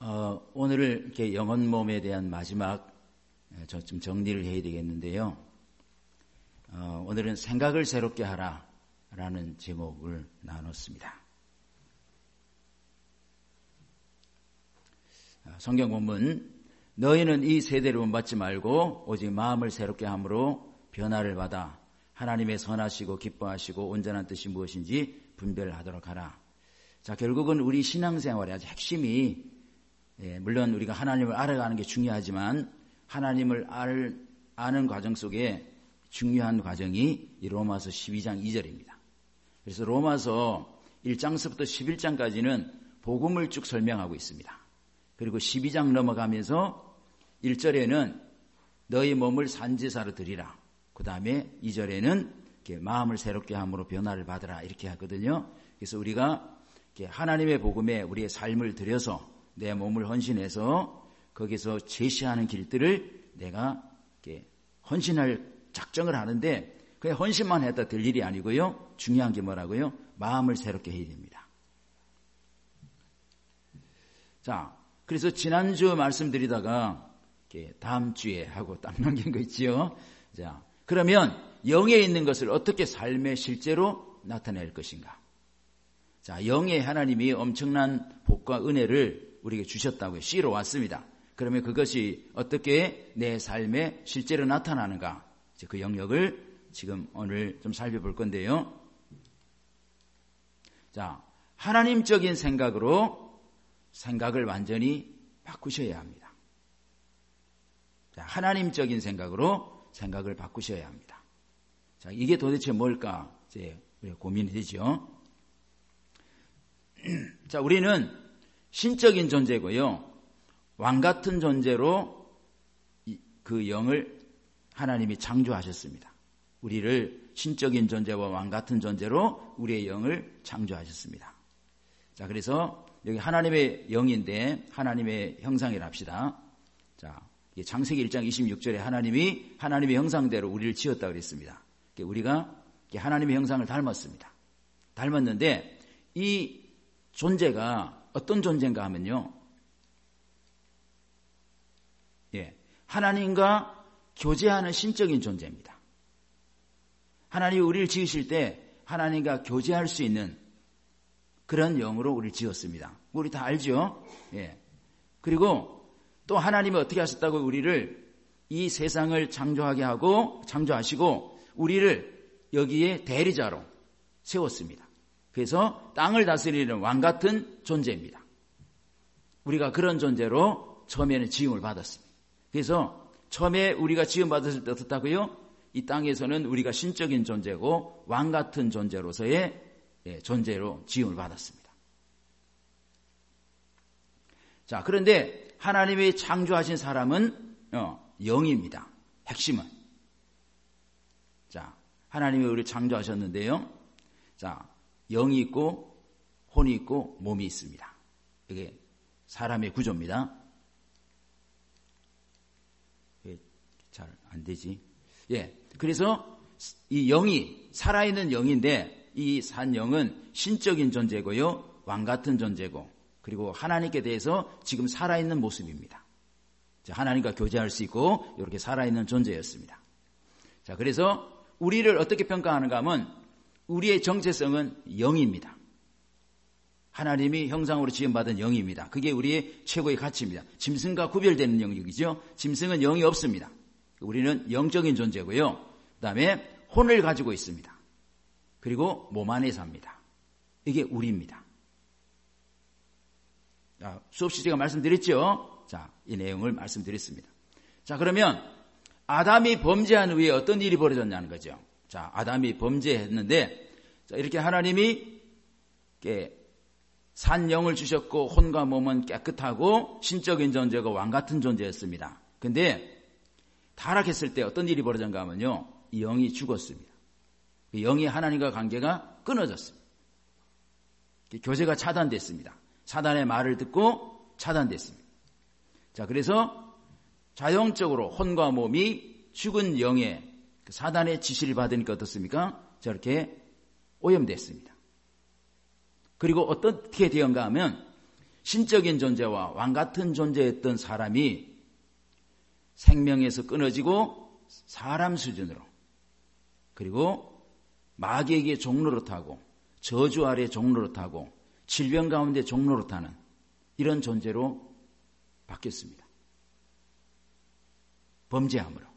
오늘을 이렇게 영혼 몸에 대한 마지막 좀 정리를 해야 되겠는데요. 오늘은 생각을 새롭게 하라라는 제목을 나눴습니다. 성경 본문, 너희는 이 세대를 본받지 말고 오직 마음을 새롭게 함으로 변화를 받아 하나님의 선하시고 기뻐하시고 온전한 뜻이 무엇인지 분별하도록 하라. 자, 결국은 우리 신앙생활의 아주 핵심이, 물론 우리가 하나님을 알아가는 게 중요하지만 하나님을 아는 과정 속에 중요한 과정이 이 로마서 12장 2절입니다. 그래서 로마서 1장서부터 11장까지는 복음을 쭉 설명하고 있습니다. 그리고 12장 넘어가면서 1절에는 너희 몸을 산제사로 드리라. 그 다음에 2절에는 이렇게 마음을 새롭게 함으로 변화를 받으라 이렇게 하거든요. 그래서 우리가 이렇게 하나님의 복음에 우리의 삶을 들여서 내 몸을 헌신해서 거기서 제시하는 길들을 내가 이렇게 헌신할 작정을 하는데, 그냥 헌신만 했다 될 일이 아니고요. 중요한 게 뭐라고요? 마음을 새롭게 해야 됩니다. 자, 그래서 지난주 말씀드리다가 이렇게 다음 주에 하고 딱 남긴 거 있지요. 자, 그러면 영에 있는 것을 어떻게 삶의 실제로 나타낼 것인가? 자, 영의 하나님이 엄청난 복과 은혜를 우리에게 주셨다고요. 씨로 왔습니다. 그러면 그것이 어떻게 내 삶에 실제로 나타나는가? 그 영역을 지금 오늘 좀 살펴볼 건데요. 자, 하나님적인 생각으로 생각을 완전히 바꾸셔야 합니다. 자, 하나님적인 생각으로 생각을 바꾸셔야 합니다. 자, 이게 도대체 뭘까? 이제 우리가 고민이 되죠. 자, 우리는 신적인 존재고요. 왕 같은 존재로 그 영을 하나님이 창조하셨습니다. 우리를 신적인 존재와 왕 같은 존재로 우리의 영을 창조하셨습니다. 자, 그래서 여기 하나님의 영인데 하나님의 형상이라 합시다. 자, 창세기 1장 26절에 하나님이 하나님의 형상대로 우리를 지었다고 그랬습니다. 우리가 하나님의 형상을 닮았습니다. 닮았는데 이 존재가 어떤 존재인가 하면요. 하나님과 교제하는 신적인 존재입니다. 하나님이 우리를 지으실 때 하나님과 교제할 수 있는 그런 영으로 우리를 지었습니다. 우리 다 알죠? 그리고 또 하나님은 어떻게 하셨다고 우리를 이 세상을 창조하시고 우리를 여기에 대리자로 세웠습니다. 그래서 땅을 다스리는 왕 같은 존재입니다. 우리가 그런 존재로 처음에는 지음을 받았습니다. 그래서 처음에 우리가 지음받았을 때 어떻다고요? 이 땅에서는 우리가 신적인 존재고 왕 같은 존재로서의 존재로 지음을 받았습니다. 자, 그런데 하나님이 창조하신 사람은 영입니다. 핵심은. 자, 하나님이 우리를 창조하셨는데요. 자, 영이 있고 혼이 있고 몸이 있습니다. 이게 사람의 구조입니다. 잘 안 되지. 그래서 이 영이 살아있는 영인데 이 산 영은 신적인 존재고요. 왕 같은 존재고 그리고 하나님께 대해서 지금 살아있는 모습입니다. 자, 하나님과 교제할 수 있고 이렇게 살아있는 존재였습니다. 자, 그래서 우리를 어떻게 평가하는가 하면 우리의 정체성은 영입니다. 하나님이 형상으로 지음받은 영입니다. 그게 우리의 최고의 가치입니다. 짐승과 구별되는 영역이죠. 짐승은 영이 없습니다. 우리는 영적인 존재고요. 그 다음에 혼을 가지고 있습니다. 그리고 몸 안에 삽니다. 이게 우리입니다. 자, 수없이 제가 말씀드렸죠. 자, 이 내용을 말씀드렸습니다. 자, 그러면 아담이 범죄한 후에 어떤 일이 벌어졌냐는 거죠. 자, 아담이 범죄했는데, 자, 이렇게 하나님이 산 영을 주셨고 혼과 몸은 깨끗하고 신적인 존재가 왕 같은 존재였습니다. 근데 타락했을 때 어떤 일이 벌어졌는가 하면요. 이 영이 죽었습니다. 이 영이 하나님과 관계가 끊어졌습니다. 교제가 차단됐습니다. 사단의 말을 듣고 차단됐습니다. 자, 그래서 자동적으로 혼과 몸이 죽은 영의 사단의 지시를 받으니까 어떻습니까? 저렇게 오염됐습니다. 그리고 어떻게 되었는가 하면 신적인 존재와 왕같은 존재였던 사람이 생명에서 끊어지고 사람 수준으로, 그리고 마귀에게 종노릇하고 저주 아래 종노릇하고 질병 가운데 종노릇하는 이런 존재로 바뀌었습니다. 범죄함으로.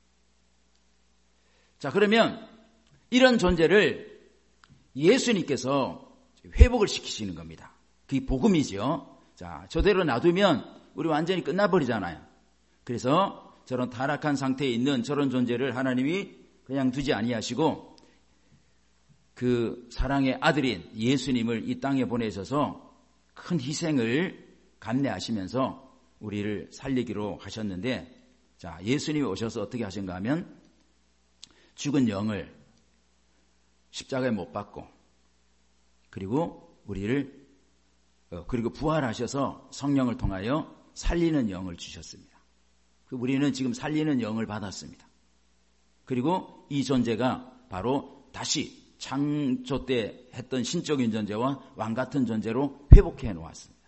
자, 그러면 이런 존재를 예수님께서 회복을 시키시는 겁니다. 그게 복음이죠. 자, 저대로 놔두면 우리 완전히 끝나버리잖아요. 그래서 저런 타락한 상태에 있는 저런 존재를 하나님이 그냥 두지 아니하시고 그 사랑의 아들인 예수님을 이 땅에 보내셔서 큰 희생을 감내하시면서 우리를 살리기로 하셨는데, 자, 예수님이 오셔서 어떻게 하신가 하면 죽은 영을 십자가에 못 박고, 그리고 우리를 그리고 부활하셔서 성령을 통하여 살리는 영을 주셨습니다. 우리는 지금 살리는 영을 받았습니다. 그리고 이 존재가 바로 다시 창조 때 했던 신적인 존재와 왕같은 존재로 회복해 놓았습니다.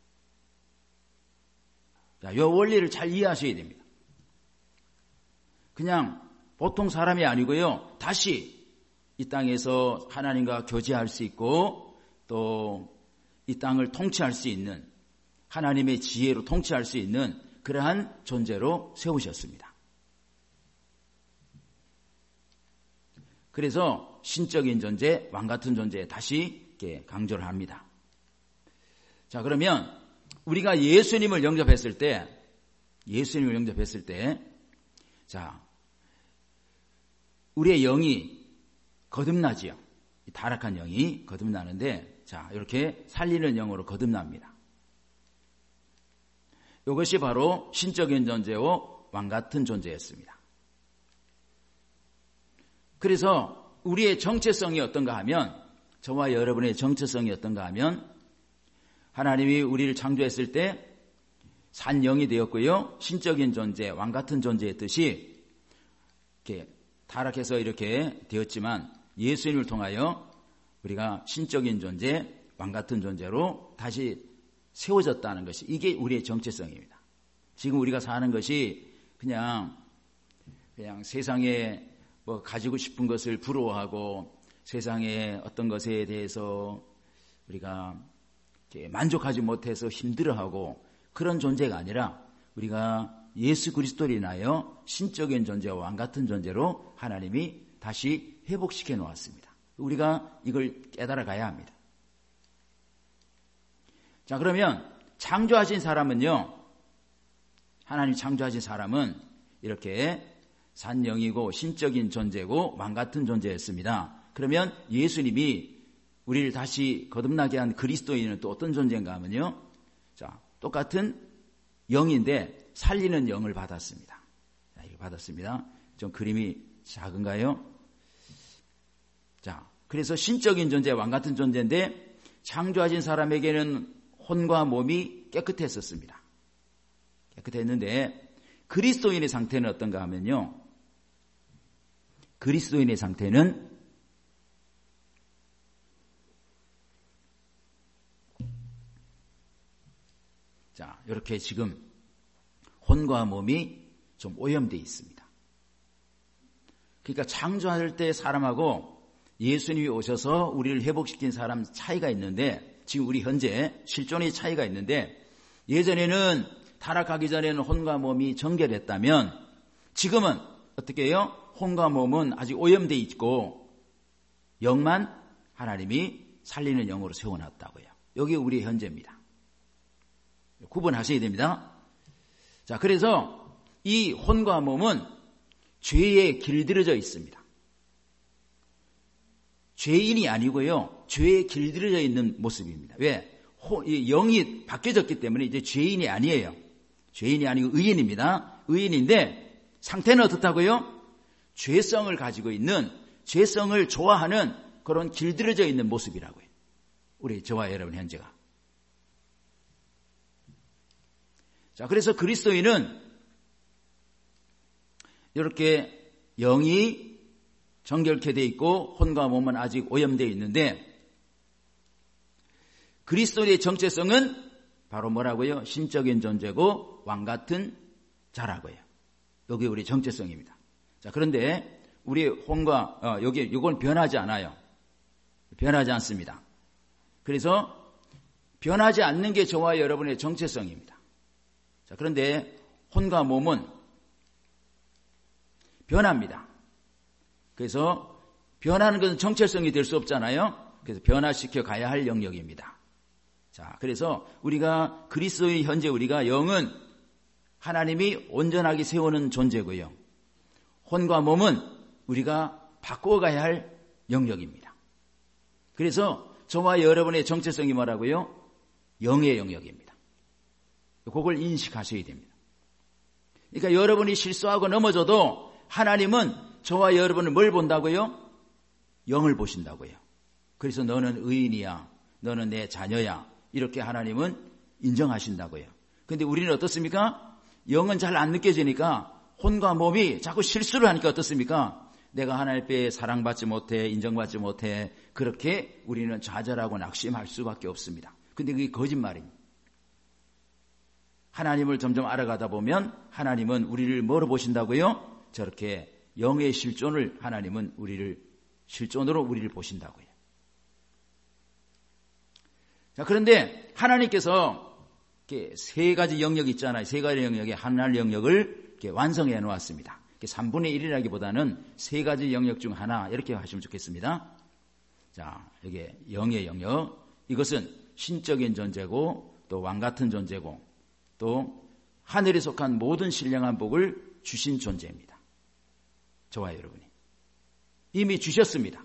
자, 이 원리를 잘 이해하셔야 됩니다. 그냥 보통 사람이 아니고요. 다시 이 땅에서 하나님과 교제할 수 있고 또 이 땅을 통치할 수 있는, 하나님의 지혜로 통치할 수 있는 그러한 존재로 세우셨습니다. 그래서 신적인 존재, 왕같은 존재에 다시 이렇게 강조를 합니다. 자, 그러면 우리가 예수님을 영접했을 때, 자, 우리의 영이 거듭나지요. 타락한 영이 거듭나는데, 자, 이렇게 살리는 영으로 거듭납니다. 이것이 바로 신적인 존재와 왕같은 존재였습니다. 그래서 우리의 정체성이 어떤가 하면, 저와 여러분의 정체성이 어떤가 하면, 하나님이 우리를 창조했을 때 산 영이 되었고요. 신적인 존재, 왕같은 존재의 뜻이 이렇게 타락해서 이렇게 되었지만 예수님을 통하여 우리가 신적인 존재, 왕같은 존재로 다시 세워졌다는 것이, 이게 우리의 정체성입니다. 지금 우리가 사는 것이 그냥 세상에 뭐 가지고 싶은 것을 부러워하고 세상의 어떤 것에 대해서 우리가 만족하지 못해서 힘들어하고 그런 존재가 아니라 우리가 예수 그리스도를 인하여 신적인 존재와 왕같은 존재로 하나님이 다시 회복시켜 놓았습니다. 우리가 이걸 깨달아 가야 합니다. 자, 그러면 창조하신 사람은요, 하나님 창조하신 사람은 이렇게 산영이고 신적인 존재고 왕같은 존재였습니다. 그러면 예수님이 우리를 다시 거듭나게 한 그리스도인은 또 어떤 존재인가 하면요, 자, 똑같은 영인데 살리는 영을 받았습니다. 자, 이거 받았습니다. 좀 그림이 작은가요? 자, 그래서 신적인 존재, 왕같은 존재인데 창조하신 사람에게는 혼과 몸이 깨끗했었습니다. 깨끗했는데 그리스도인의 상태는 어떤가 하면요, 그리스도인의 상태는 자, 이렇게 지금 혼과 몸이 좀 오염되어 있습니다. 그러니까 창조할 때 사람하고 예수님이 오셔서 우리를 회복시킨 사람 차이가 있는데, 지금 우리 현재 실존의 차이가 있는데, 예전에는 타락하기 전에는 혼과 몸이 정결했다면 지금은 어떻게 해요? 혼과 몸은 아직 오염되어 있고 영만 하나님이 살리는 영으로 세워놨다고요. 여기 우리의 현재입니다. 구분하셔야 됩니다. 자, 그래서 이 혼과 몸은 죄에 길들여져 있습니다. 죄인이 아니고요, 죄에 길들여져 있는 모습입니다. 왜? 영이 바뀌어졌기 때문에 이제 죄인이 아니에요. 죄인이 아니고 의인입니다. 의인인데 상태는 어떻다고요? 죄성을 가지고 있는, 죄성을 좋아하는 그런 길들여져 있는 모습이라고요. 우리 저와 여러분 현재가. 자, 그래서 그리스도인은 이렇게 영이 정결케 되어 있고 혼과 몸은 아직 오염되어 있는데, 그리스도인의 정체성은 바로 뭐라고요? 신적인 존재고 왕 같은 자라고요. 여기 우리 정체성입니다. 자, 그런데 우리 혼과 이건 변하지 않아요. 변하지 않습니다. 그래서 변하지 않는 게 저와 여러분의 정체성입니다. 자, 그런데 혼과 몸은 변합니다. 그래서 변하는 것은 정체성이 될 수 없잖아요. 그래서 변화시켜 가야 할 영역입니다. 자, 그래서 우리가 그리스도의 현재 우리가 영은 하나님이 온전하게 세우는 존재고요. 혼과 몸은 우리가 바꿔가야 할 영역입니다. 그래서 저와 여러분의 정체성이 뭐라고요? 영의 영역입니다. 그걸 인식하셔야 됩니다. 그러니까 여러분이 실수하고 넘어져도 하나님은 저와 여러분을 뭘 본다고요? 영을 보신다고요. 그래서 너는 의인이야. 너는 내 자녀야. 이렇게 하나님은 인정하신다고요. 그런데 우리는 어떻습니까? 영은 잘 안 느껴지니까 혼과 몸이 자꾸 실수를 하니까 어떻습니까? 내가 하나님 앞에 사랑받지 못해, 인정받지 못해. 그렇게 우리는 좌절하고 낙심할 수밖에 없습니다. 근데 그게 거짓말입니다. 하나님을 점점 알아가다 보면 하나님은 우리를 뭐로 보신다고요? 저렇게 영의 실존을 하나님은 실존으로 우리를 보신다고요. 자, 그런데 하나님께서 이렇게 세 가지 영역이 있잖아요. 세 가지 영역에 하나의 영역을 이렇게 완성해 놓았습니다. 3분의 1이라기보다는 세 가지 영역 중 하나 이렇게 하시면 좋겠습니다. 자, 이게 영의 영역. 이것은 신적인 존재고 또 왕 같은 존재고 또 하늘에 속한 모든 신령한 복을 주신 존재입니다. 저와 여러분이 이미 주셨습니다.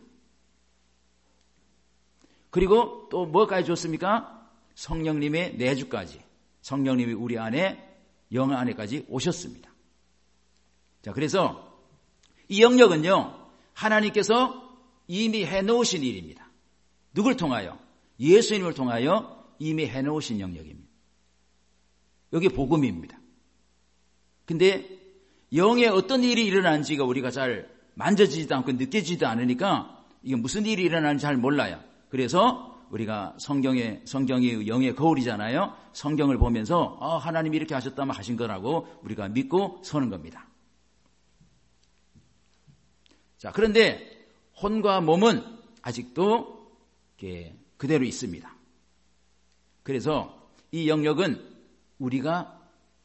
그리고 또 뭐까지 줬습니까? 성령님의 내주까지. 성령님이 우리 안에 영 안에까지 오셨습니다. 자, 그래서 이 영역은요, 하나님께서 이미 해놓으신 일입니다. 누굴 통하여? 예수님을 통하여 이미 해놓으신 영역입니다. 여기 복음입니다. 근데 영에 어떤 일이 일어나는지가 우리가 잘 만져지지도 않고 느껴지지도 않으니까 이게 무슨 일이 일어나는지 잘 몰라요. 그래서 우리가 성경이 영의 거울이잖아요. 성경을 보면서 하나님이 이렇게 하셨다면 하신 거라고 우리가 믿고 서는 겁니다. 자, 그런데 혼과 몸은 아직도 그대로 있습니다. 그래서 이 영역은 우리가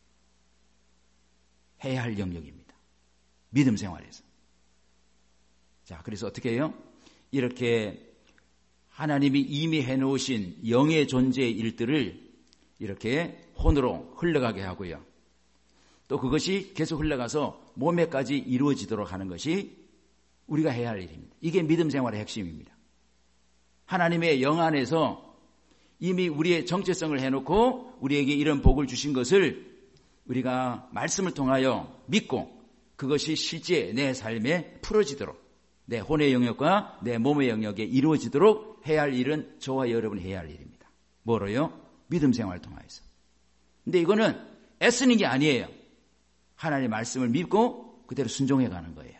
해야 할 영역입니다. 믿음 생활에서. 자, 그래서 어떻게 해요? 이렇게 하나님이 이미 해놓으신 영의 존재의 일들을 이렇게 혼으로 흘러가게 하고요. 또 그것이 계속 흘러가서 몸에까지 이루어지도록 하는 것이 우리가 해야 할 일입니다. 이게 믿음 생활의 핵심입니다. 하나님의 영 안에서 이미 우리의 정체성을 해놓고 우리에게 이런 복을 주신 것을 우리가 말씀을 통하여 믿고 그것이 실제 내 삶에 풀어지도록 내 혼의 영역과 내 몸의 영역에 이루어지도록 해야 할 일은 저와 여러분이 해야 할 일입니다. 뭐로요? 믿음 생활을 통해서. 근데 이거는 애쓰는 게 아니에요. 하나님의 말씀을 믿고 그대로 순종해 가는 거예요.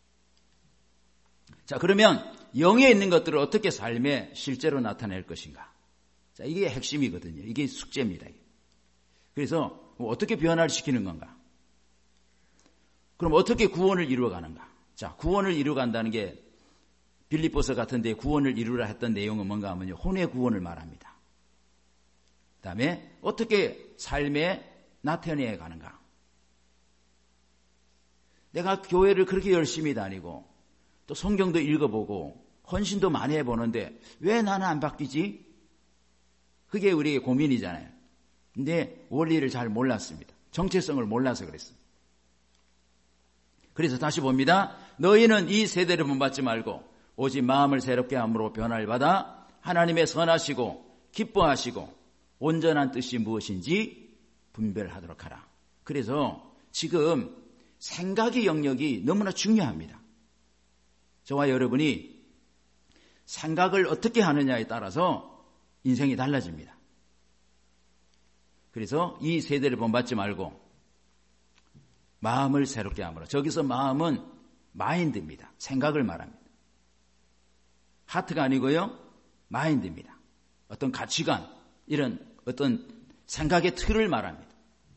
자, 그러면 영에 있는 것들을 어떻게 삶에 실제로 나타낼 것인가? 자, 이게 핵심이거든요. 이게 숙제입니다. 그래서 어떻게 변화를 시키는 건가? 그럼 어떻게 구원을 이루어가는가? 자, 구원을 이루어간다는 게 빌립보서 같은 데 구원을 이루라 했던 내용은 뭔가 하면요. 혼의 구원을 말합니다. 그 다음에 어떻게 삶에 나타내 가는가? 내가 교회를 그렇게 열심히 다니고 또 성경도 읽어보고 헌신도 많이 해보는데 왜 나는 안 바뀌지? 그게 우리의 고민이잖아요. 근데 원리를 잘 몰랐습니다. 정체성을 몰라서 그랬습니다. 그래서 다시 봅니다. 너희는 이 세대를 본받지 말고 오직 마음을 새롭게 함으로 변화를 받아 하나님의 선하시고 기뻐하시고 온전한 뜻이 무엇인지 분별하도록 하라. 그래서 지금 생각의 영역이 너무나 중요합니다. 저와 여러분이 생각을 어떻게 하느냐에 따라서 인생이 달라집니다. 그래서 이 세대를 본받지 말고 마음을 새롭게 함으로. 저기서 마음은 마인드입니다. 생각을 말합니다. 하트가 아니고요. 마인드입니다. 어떤 가치관, 이런 어떤 생각의 틀을 말합니다.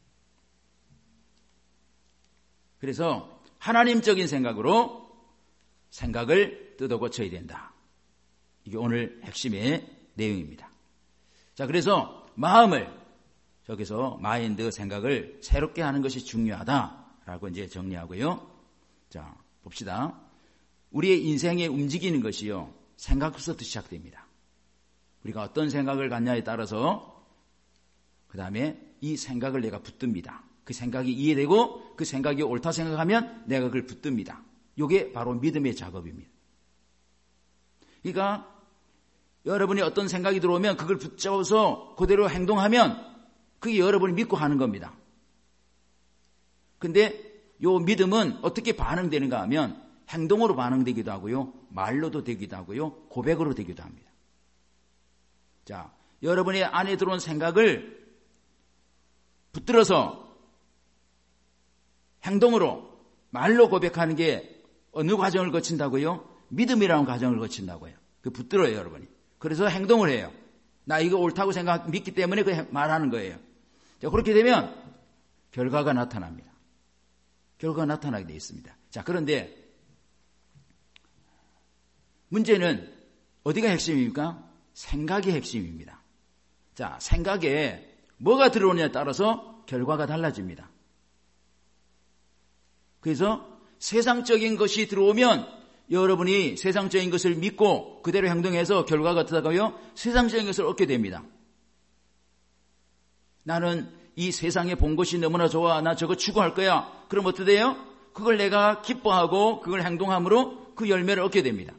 그래서 하나님적인 생각으로 생각을 뜯어 고쳐야 된다. 이게 오늘 핵심의 내용입니다. 자, 그래서 마음을 저기서 마인드 생각을 새롭게 하는 것이 중요하다라고 이제 정리하고요. 자, 봅시다. 우리의 인생에 움직이는 것이요, 생각부터 시작됩니다. 우리가 어떤 생각을 갖냐에 따라서 그 다음에 이 생각을 내가 붙듭니다. 그 생각이 이해되고 그 생각이 옳다 생각하면 내가 그걸 붙듭니다. 이게 바로 믿음의 작업입니다. 그러니까 여러분이 어떤 생각이 들어오면 그걸 붙잡아서 그대로 행동하면 그게 여러분이 믿고 하는 겁니다. 근데 요 믿음은 어떻게 반응되는가 하면 행동으로 반응되기도 하고요, 말로도 되기도 하고요, 고백으로 되기도 합니다. 자, 여러분의 안에 들어온 생각을 붙들어서 행동으로, 말로 고백하는 게 어느 과정을 거친다고요? 믿음이라는 과정을 거친다고요. 그 붙들어요, 여러분이. 그래서 행동을 해요. 나 이거 옳다고 믿기 때문에 그 말하는 거예요. 자, 그렇게 되면 결과가 나타납니다. 결과가 나타나게 되어 있습니다. 자, 그런데 문제는 어디가 핵심입니까? 생각이 핵심입니다. 자, 생각에 뭐가 들어오느냐에 따라서 결과가 달라집니다. 그래서 세상적인 것이 들어오면 여러분이 세상적인 것을 믿고 그대로 행동해서 결과가 어떠다고요? 세상적인 것을 얻게 됩니다. 나는 이 세상에 본 것이 너무나 좋아. 나 저거 추구할 거야. 그럼 어떻게 돼요? 그걸 내가 기뻐하고 그걸 행동함으로 그 열매를 얻게 됩니다.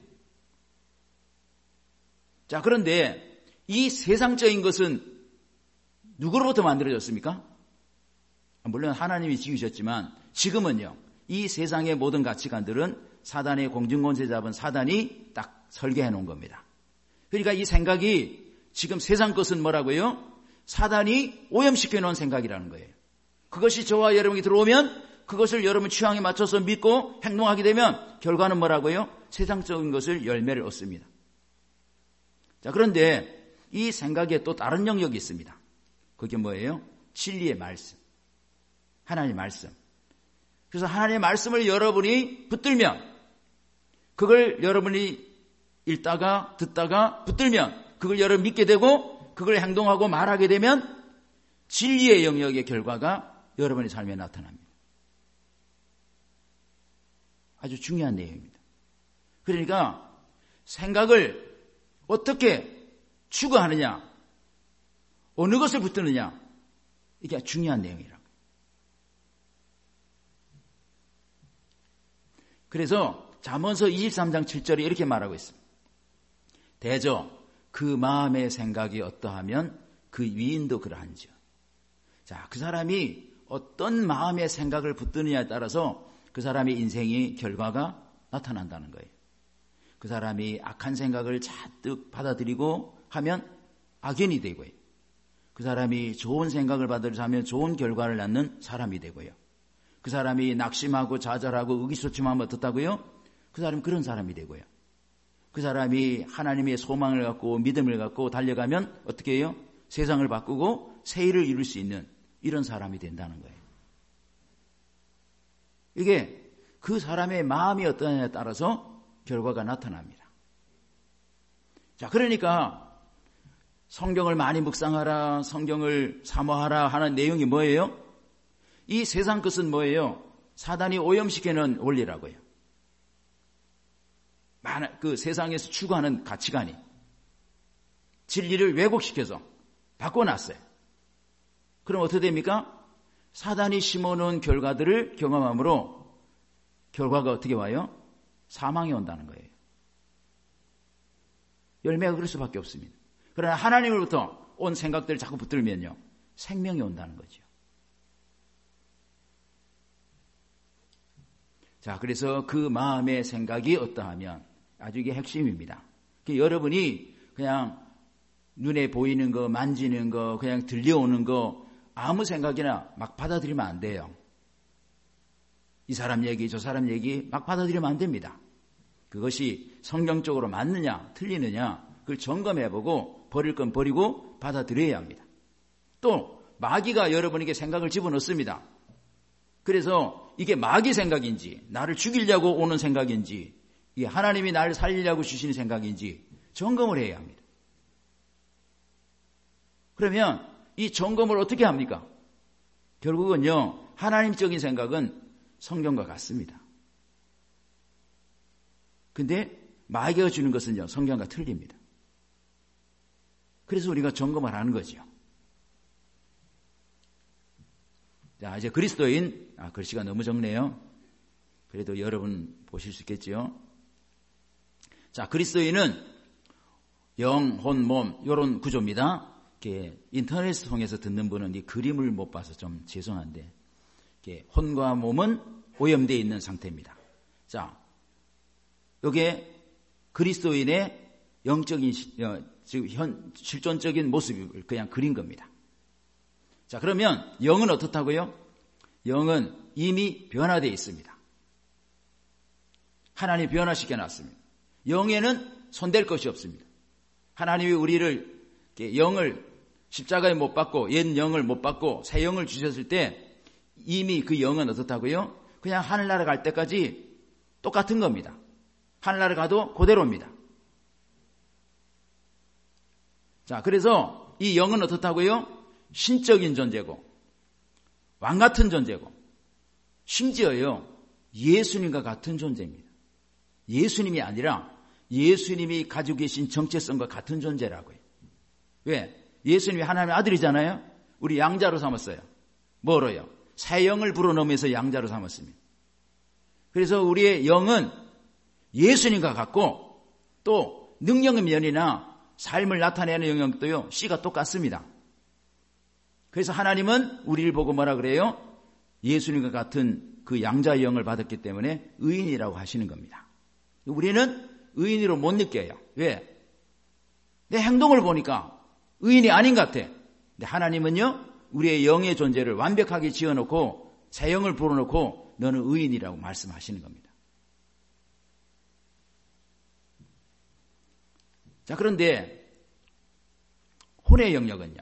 자, 그런데 이 세상적인 것은 누구로부터 만들어졌습니까? 물론 하나님이 지으셨지만 지금은요, 이 세상의 모든 가치관들은 사단의 공중권세 잡은 사단이 딱 설계해 놓은 겁니다. 그러니까 이 생각이 지금 세상 것은 뭐라고요? 사단이 오염시켜 놓은 생각이라는 거예요. 그것이 저와 여러분이 들어오면 그것을 여러분 취향에 맞춰서 믿고 행동하게 되면 결과는 뭐라고요? 세상적인 것을 열매를 얻습니다. 자, 그런데 이 생각에 또 다른 영역이 있습니다. 그게 뭐예요? 진리의 말씀. 하나님의 말씀. 그래서 하나님의 말씀을 여러분이 붙들면, 그걸 여러분이 읽다가 듣다가 붙들면 그걸 여러분 믿게 되고 그걸 행동하고 말하게 되면 진리의 영역의 결과가 여러분의 삶에 나타납니다. 아주 중요한 내용입니다. 그러니까 생각을 어떻게 추구하느냐, 어느 것을 붙드느냐, 이게 중요한 내용이라고. 그래서 잠언서 23장 7절에 이렇게 말하고 있습니다. 대저 그 마음의 생각이 어떠하면 그 위인도 그러한지요. 자, 그 사람이 어떤 마음의 생각을 붙드느냐에 따라서 그 사람의 인생의 결과가 나타난다는 거예요. 그 사람이 악한 생각을 잔뜩 받아들이고 하면 악인이 되고요. 그 사람이 좋은 생각을 받아들여서 하면 좋은 결과를 낳는 사람이 되고요. 그 사람이 낙심하고 좌절하고 의기소침하면 어떻다고요? 그 사람은 그런 사람이 되고요. 그 사람이 하나님의 소망을 갖고 믿음을 갖고 달려가면 어떻게 해요? 세상을 바꾸고 새 일을 이룰 수 있는 이런 사람이 된다는 거예요. 이게 그 사람의 마음이 어떠냐에 따라서 결과가 나타납니다. 자, 그러니까 성경을 많이 묵상하라, 성경을 사모하라 하는 내용이 뭐예요? 이 세상 것은 뭐예요? 사단이 오염시키는 원리라고요. 그 세상에서 추구하는 가치관이 진리를 왜곡시켜서 바꿔놨어요. 그럼 어떻게 됩니까? 사단이 심어놓은 결과들을 경험함으로 결과가 어떻게 와요? 사망이 온다는 거예요. 열매가 그럴 수밖에 없습니다. 그러나 하나님으로부터 온 생각들을 자꾸 붙들면요, 생명이 온다는 거죠. 자, 그래서 그 마음의 생각이 어떠하면 아주 이게 핵심입니다. 여러분이 그냥 눈에 보이는 거, 만지는 거, 그냥 들려오는 거 아무 생각이나 막 받아들이면 안 돼요. 이 사람 얘기, 저 사람 얘기 막 받아들이면 안 됩니다. 그것이 성경적으로 맞느냐, 틀리느냐 그걸 점검해보고 버릴 건 버리고 받아들여야 합니다. 또 마귀가 여러분에게 생각을 집어넣습니다. 그래서 이게 마귀 생각인지 나를 죽이려고 오는 생각인지 이게 하나님이 나를 살리려고 주시는 생각인지 점검을 해야 합니다. 그러면 이 점검을 어떻게 합니까? 결국은요, 하나님적인 생각은 성경과 같습니다. 근데 마귀가 주는 것은요, 성경과 틀립니다. 그래서 우리가 점검을 하는 거죠. 자, 이제 그리스도인, 글씨가 너무 적네요. 그래도 여러분 보실 수 있겠죠. 자, 그리스도인은 영, 혼, 몸, 이런 구조입니다. 이렇게 인터넷을 통해서 듣는 분은 이 그림을 못 봐서 좀 죄송한데, 이렇게 혼과 몸은 오염되어 있는 상태입니다. 자, 이게 그리스도인의 영적인, 지금 실존적인 모습을 그냥 그린 겁니다. 자, 그러면 영은 어떻다고요? 영은 이미 변화되어 있습니다. 하나님이 변화시켜 놨습니다. 영에는 손댈 것이 없습니다. 하나님이 우리를 영을 십자가에 못 박고 옛 영을 못 박고 새 영을 주셨을 때 이미 그 영은 어떻다고요? 그냥 하늘나라 갈 때까지 똑같은 겁니다. 하늘나라 가도 그대로입니다. 자, 그래서 이 영은 어떻다고요? 신적인 존재고 왕 같은 존재고 심지어요 예수님과 같은 존재입니다. 예수님이 아니라 예수님이 가지고 계신 정체성과 같은 존재라고요. 왜? 예수님이 하나님의 아들이잖아요. 우리 양자로 삼았어요. 뭐로요? 새 영을 불어넣으면서 양자로 삼았습니다. 그래서 우리의 영은 예수님과 같고 또 능력의 면이나 삶을 나타내는 영역도요 씨가 똑같습니다. 그래서 하나님은 우리를 보고 뭐라 그래요? 예수님과 같은 그 양자의 영을 받았기 때문에 의인이라고 하시는 겁니다. 우리는 의인으로 못 느껴요. 왜? 내 행동을 보니까 의인이 아닌 것 같아. 근데 하나님은요 우리의 영의 존재를 완벽하게 지어놓고 새 영을 불어넣고 너는 의인이라고 말씀하시는 겁니다. 자, 그런데 혼의 영역은요.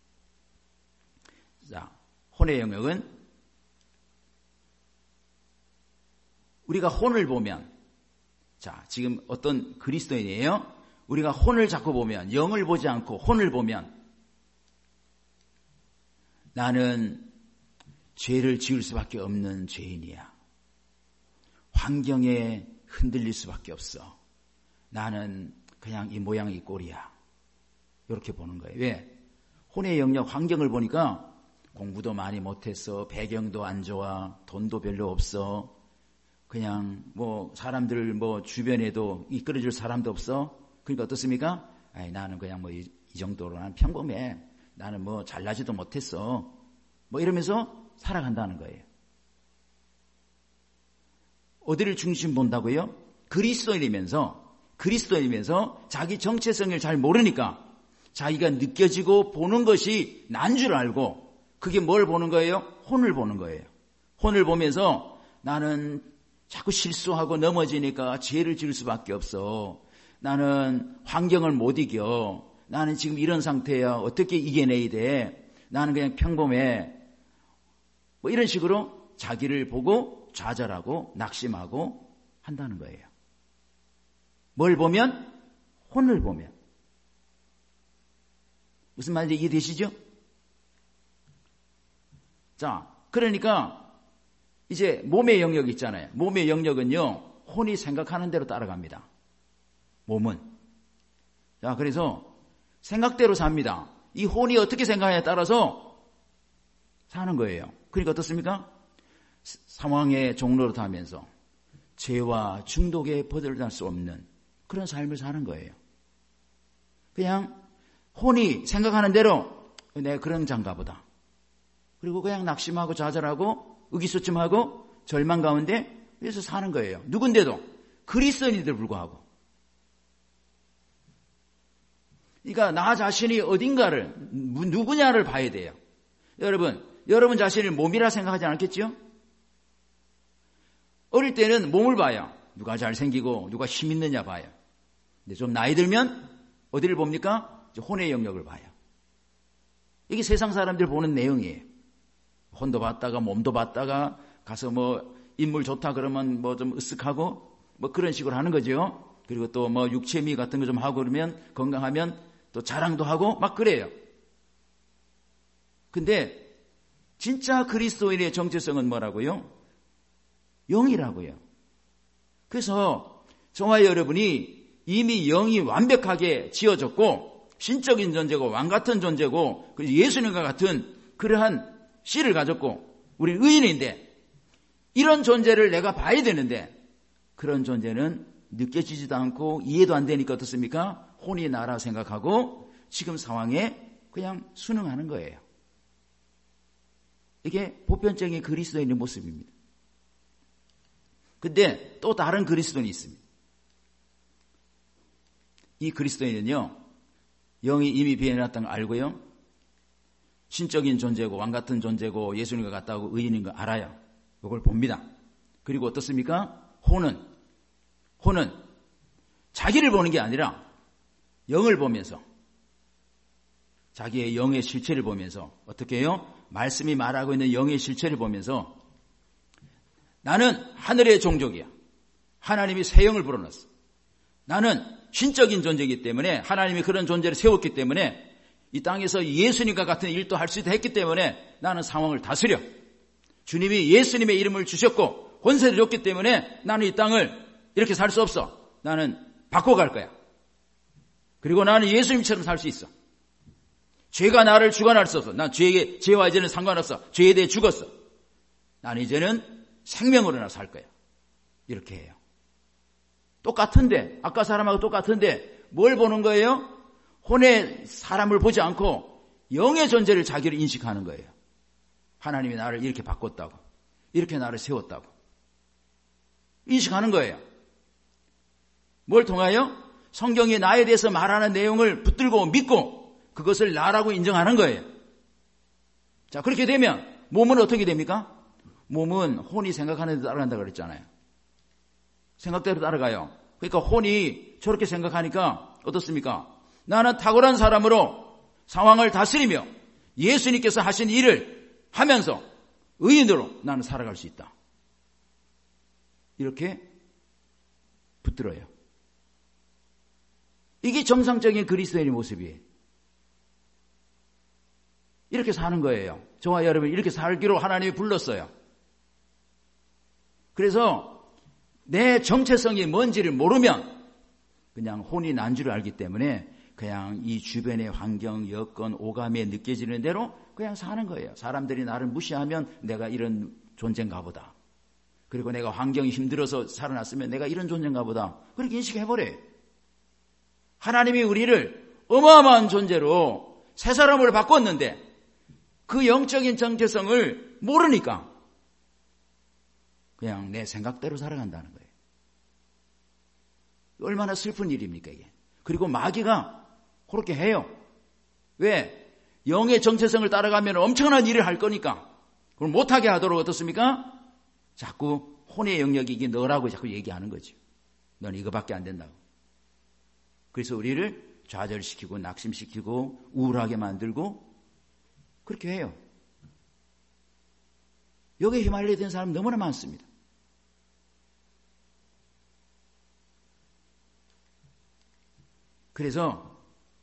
자, 혼의 영역은 우리가 혼을 보면, 자, 지금 어떤 그리스도인이에요. 우리가 혼을 자꾸 보면, 영을 보지 않고 혼을 보면 나는 죄를 지을 수밖에 없는 죄인이야. 환경에 흔들릴 수밖에 없어. 나는 그냥 이 모양 이 꼴이야. 이렇게 보는 거예요. 왜? 혼의 영역 환경을 보니까 공부도 많이 못했어. 배경도 안 좋아. 돈도 별로 없어. 그냥 뭐 사람들 뭐 주변에도 이끌어줄 사람도 없어. 그러니까 어떻습니까? 아이, 나는 그냥 뭐 이 정도로 난 평범해. 나는 뭐 잘나지도 못했어. 뭐 이러면서 살아간다는 거예요. 어디를 중심 본다고요? 그리스도인이면서 자기 정체성을 잘 모르니까 자기가 느껴지고 보는 것이 난 줄 알고 그게 뭘 보는 거예요? 혼을 보는 거예요. 혼을 보면서 나는 자꾸 실수하고 넘어지니까 죄를 지을 수밖에 없어. 나는 환경을 못 이겨. 나는 지금 이런 상태야. 어떻게 이겨내야 돼? 나는 그냥 평범해. 뭐 이런 식으로 자기를 보고 좌절하고 낙심하고 한다는 거예요. 뭘 보면? 혼을 보면. 무슨 말인지 이해되시죠? 자, 그러니까 이제 몸의 영역 있잖아요. 몸의 영역은요, 혼이 생각하는 대로 따라갑니다. 몸은. 자, 그래서 생각대로 삽니다. 이 혼이 어떻게 생각하냐에 따라서 사는 거예요. 그러니까 어떻습니까? 상황의 종로로 타면서 죄와 중독에 벗어날 수 없는 그런 삶을 사는 거예요. 그냥 혼이 생각하는 대로 내가 그런 장가 보다. 그리고 그냥 낙심하고 좌절하고 의기소침하고 절망 가운데 그래서 사는 거예요. 누군데도 그리스도인인데도 불구하고. 그러니까 나 자신이 어딘가를 누구냐를 봐야 돼요. 여러분 자신을 몸이라 생각하지 않겠죠? 어릴 때는 몸을 봐요. 누가 잘생기고 누가 힘 있느냐 봐요. 근데 좀 나이 들면 어디를 봅니까? 혼의 영역을 봐요. 이게 세상 사람들 보는 내용이에요. 혼도 봤다가 몸도 봤다가 가서 뭐 인물 좋다 그러면 뭐 좀 으쓱하고 뭐 그런 식으로 하는 거죠. 그리고 또 뭐 육체미 같은 거 좀 하고 그러면 건강하면 또 자랑도 하고 막 그래요. 근데 진짜 그리스도인의 정체성은 뭐라고요? 영이라고요. 그래서 저와 여러분이 이미 영이 완벽하게 지어졌고 신적인 존재고 왕같은 존재고 예수님과 같은 그러한 씨를 가졌고 우리는 의인인데 이런 존재를 내가 봐야 되는데 그런 존재는 느껴지지도 않고 이해도 안 되니까 어떻습니까? 혼이 나라 생각하고 지금 상황에 그냥 순응하는 거예요. 이게 보편적인 그리스도인의 모습입니다. 근데 또 다른 그리스도인이 있습니다. 이 그리스도인은요, 영이 이미 비해놨다는 거 알고요, 신적인 존재고 왕같은 존재고 예수님과 같다고 의인인 거 알아요. 이걸 봅니다. 그리고 어떻습니까? 혼은 자기를 보는 게 아니라 영을 보면서 자기의 영의 실체를 보면서 어떻게 해요? 말씀이 말하고 있는 영의 실체를 보면서 나는 하늘의 종족이야. 하나님이 새 영을 불어넣었어. 나는 신적인 존재이기 때문에 하나님이 그런 존재를 세웠기 때문에 이 땅에서 예수님과 같은 일도 할 수 있다 했기 때문에 나는 상황을 다스려. 주님이 예수님의 이름을 주셨고 권세를 줬기 때문에 나는 이 땅을 이렇게 살 수 없어. 나는 바꿔갈 거야. 그리고 나는 예수님처럼 살 수 있어. 죄가 나를 주관할 수 없어. 난 죄와 이제는 상관없어. 죄에 대해 죽었어. 나는 이제는 생명으로 나 살 거야. 이렇게 해요. 똑같은데, 아까 사람하고 똑같은데 뭘 보는 거예요? 혼의 사람을 보지 않고 영의 존재를 자기를 인식하는 거예요. 하나님이 나를 이렇게 바꿨다고, 이렇게 나를 세웠다고 인식하는 거예요. 뭘 통하여? 성경이 나에 대해서 말하는 내용을 붙들고 믿고 그것을 나라고 인정하는 거예요. 자, 그렇게 되면 몸은 어떻게 됩니까? 몸은 혼이 생각하는 대로 따라간다고 그랬잖아요. 생각대로 따라가요. 그러니까 혼이 저렇게 생각하니까 어떻습니까? 나는 탁월한 사람으로 상황을 다스리며 예수님께서 하신 일을 하면서 의인으로 나는 살아갈 수 있다. 이렇게 붙들어요. 이게 정상적인 그리스도인의 모습이에요. 이렇게 사는 거예요. 저와 여러분 이렇게 살기로 하나님이 불렀어요. 그래서 내 정체성이 뭔지를 모르면 그냥 혼이 난 줄 알기 때문에 그냥 이 주변의 환경, 여건, 오감에 느껴지는 대로 그냥 사는 거예요. 사람들이 나를 무시하면 내가 이런 존재인가 보다. 그리고 내가 환경이 힘들어서 살아났으면 내가 이런 존재인가 보다. 그렇게 인식해버려요. 하나님이 우리를 어마어마한 존재로 새 사람으로 바꿨는데 그 영적인 정체성을 모르니까 그냥 내 생각대로 살아간다는 거예요. 얼마나 슬픈 일입니까 이게. 그리고 마귀가 그렇게 해요. 왜? 영의 정체성을 따라가면 엄청난 일을 할 거니까 그걸 못하게 하도록 어떻습니까? 자꾸 혼의 영역이 이게 너라고 자꾸 얘기하는 거죠. 넌 이거밖에 안 된다고. 그래서 우리를 좌절시키고 낙심시키고 우울하게 만들고 그렇게 해요. 여기에 휘말려야 되는 사람 너무나 많습니다. 그래서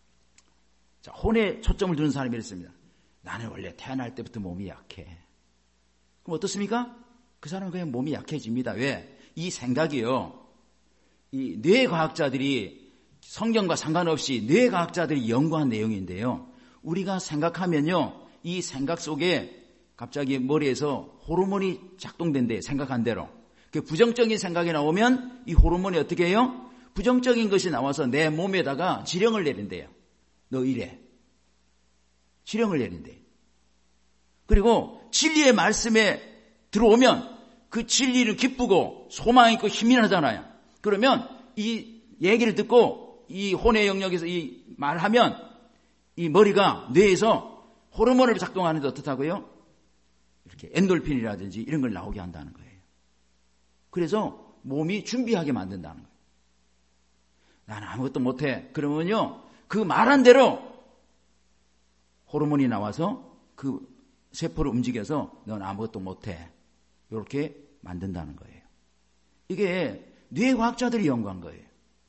혼에 초점을 두는 사람이 이랬습니다. 나는 원래 태어날 때부터 몸이 약해. 그럼 어떻습니까? 그 사람은 그냥 몸이 약해집니다. 왜? 이 생각이요. 이 뇌과학자들이 성경과 상관없이 뇌과학자들이 연구한 내용인데요. 우리가 생각하면요. 이 생각 속에 갑자기 머리에서 호르몬이 작동된대. 생각한 대로. 그 부정적인 생각이 나오면 이 호르몬이 어떻게 해요? 부정적인 것이 나와서 내 몸에다가 지령을 내린대요. 너 이래. 지령을 내린대. 그리고 진리의 말씀에 들어오면 그 진리는 기쁘고 소망이 있고 힘이 나잖아요. 그러면 이 얘기를 듣고 이 혼의 영역에서 이 말하면 이 머리가 뇌에서 호르몬을 작동하는데 어떻다고요? 이렇게 엔돌핀이라든지 이런 걸 나오게 한다는 거예요. 그래서 몸이 준비하게 만든다는 거예요. 나는 아무것도 못해. 그러면요, 그 말한 대로 호르몬이 나와서 그 세포를 움직여서 넌 아무것도 못해. 이렇게 만든다는 거예요. 이게 뇌과학자들이 연구한 거예요.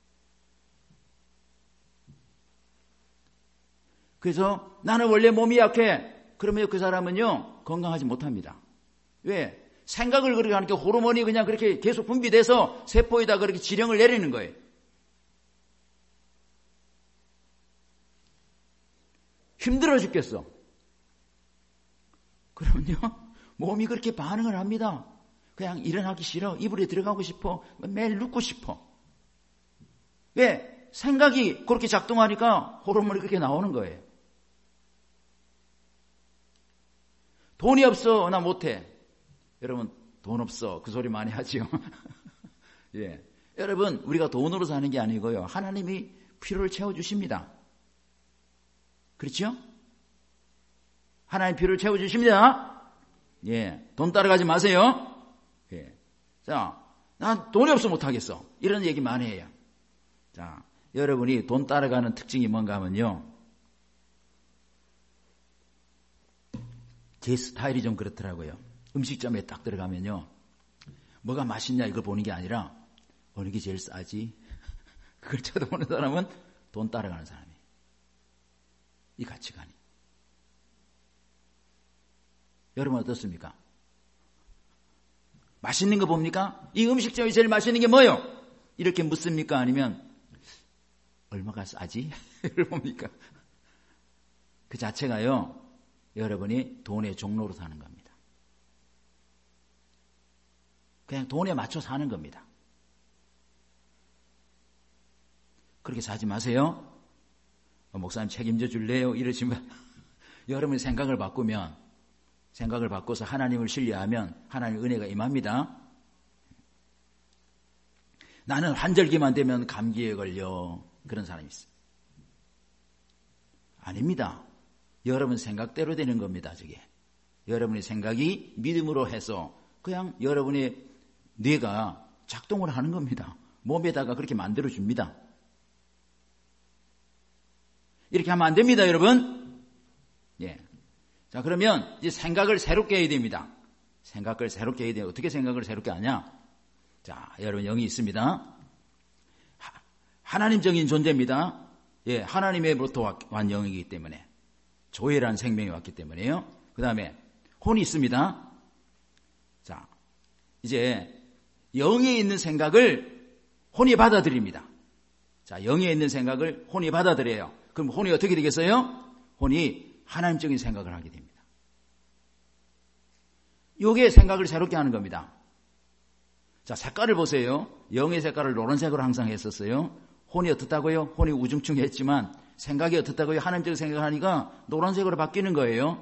그래서 나는 원래 몸이 약해. 그러면 그 사람은요, 건강하지 못합니다. 왜? 생각을 그렇게 하니까 호르몬이 그냥 그렇게 계속 분비돼서 세포에다 그렇게 지령을 내리는 거예요. 힘들어 죽겠어. 그러면요, 몸이 그렇게 반응을 합니다. 그냥 일어나기 싫어. 이불에 들어가고 싶어. 매일 눕고 싶어. 왜? 생각이 그렇게 작동하니까 호르몬이 그렇게 나오는 거예요. 돈이 없어. 나 못해. 여러분, 돈 없어. 그 소리 많이 하지요. 예. 여러분, 우리가 돈으로 사는 게 아니고요. 하나님이 필요를 채워주십니다. 그렇죠? 하나님 필요를 채워주십니다. 예. 돈 따라가지 마세요. 예. 자, 난 돈이 없어 못하겠어. 이런 얘기 많이 해요. 자, 여러분이 돈 따라가는 특징이 뭔가 하면요. 제 스타일이 좀 그렇더라고요. 음식점에 딱 들어가면요. 뭐가 맛있냐 이걸 보는 게 아니라 어느 게 제일 싸지? 그걸 쳐다보는 사람은 돈 따라가는 사람이에요. 이 가치관이. 여러분 어떻습니까? 맛있는 거 봅니까? 이 음식점이 제일 맛있는 게 뭐예요? 이렇게 묻습니까? 아니면 얼마가 싸지? 이걸 봅니까? 그 자체가요. 여러분이 돈의 종로로 사는 겁니다. 그냥 돈에 맞춰 사는 겁니다. 그렇게 사지 마세요. 목사님 책임져 줄래요? 이러시면 여러분이 생각을 바꿔서 하나님을 신뢰하면 하나님의 은혜가 임합니다. 나는 환절기만 되면 감기에 걸려. 그런 사람이 있어요. 아닙니다. 여러분 생각대로 되는 겁니다. 저게. 여러분의 생각이 믿음으로 해서 그냥 여러분의 뇌가 작동을 하는 겁니다. 몸에다가 그렇게 만들어줍니다. 이렇게 하면 안 됩니다, 여러분. 예. 자, 그러면 이제 생각을 새롭게 해야 됩니다. 생각을 새롭게 해야 돼요. 어떻게 생각을 새롭게 하냐? 자, 여러분 영이 있습니다. 하나님적인 존재입니다. 예, 하나님의로부터 온 영이기 때문에. 조회란 생명이 왔기 때문에요. 그 다음에 혼이 있습니다. 자, 이제 영에 있는 생각을 혼이 받아들입니다. 자, 영에 있는 생각을 혼이 받아들여요. 그럼 혼이 어떻게 되겠어요? 혼이 하나님적인 생각을 하게 됩니다. 요게 생각을 새롭게 하는 겁니다. 자, 색깔을 보세요. 영의 색깔을 노란색으로 항상 했었어요. 혼이 어떻다고요? 혼이 우중충했지만 생각이 어떻다고요? 하나님적인 생각을 하니까 노란색으로 바뀌는 거예요.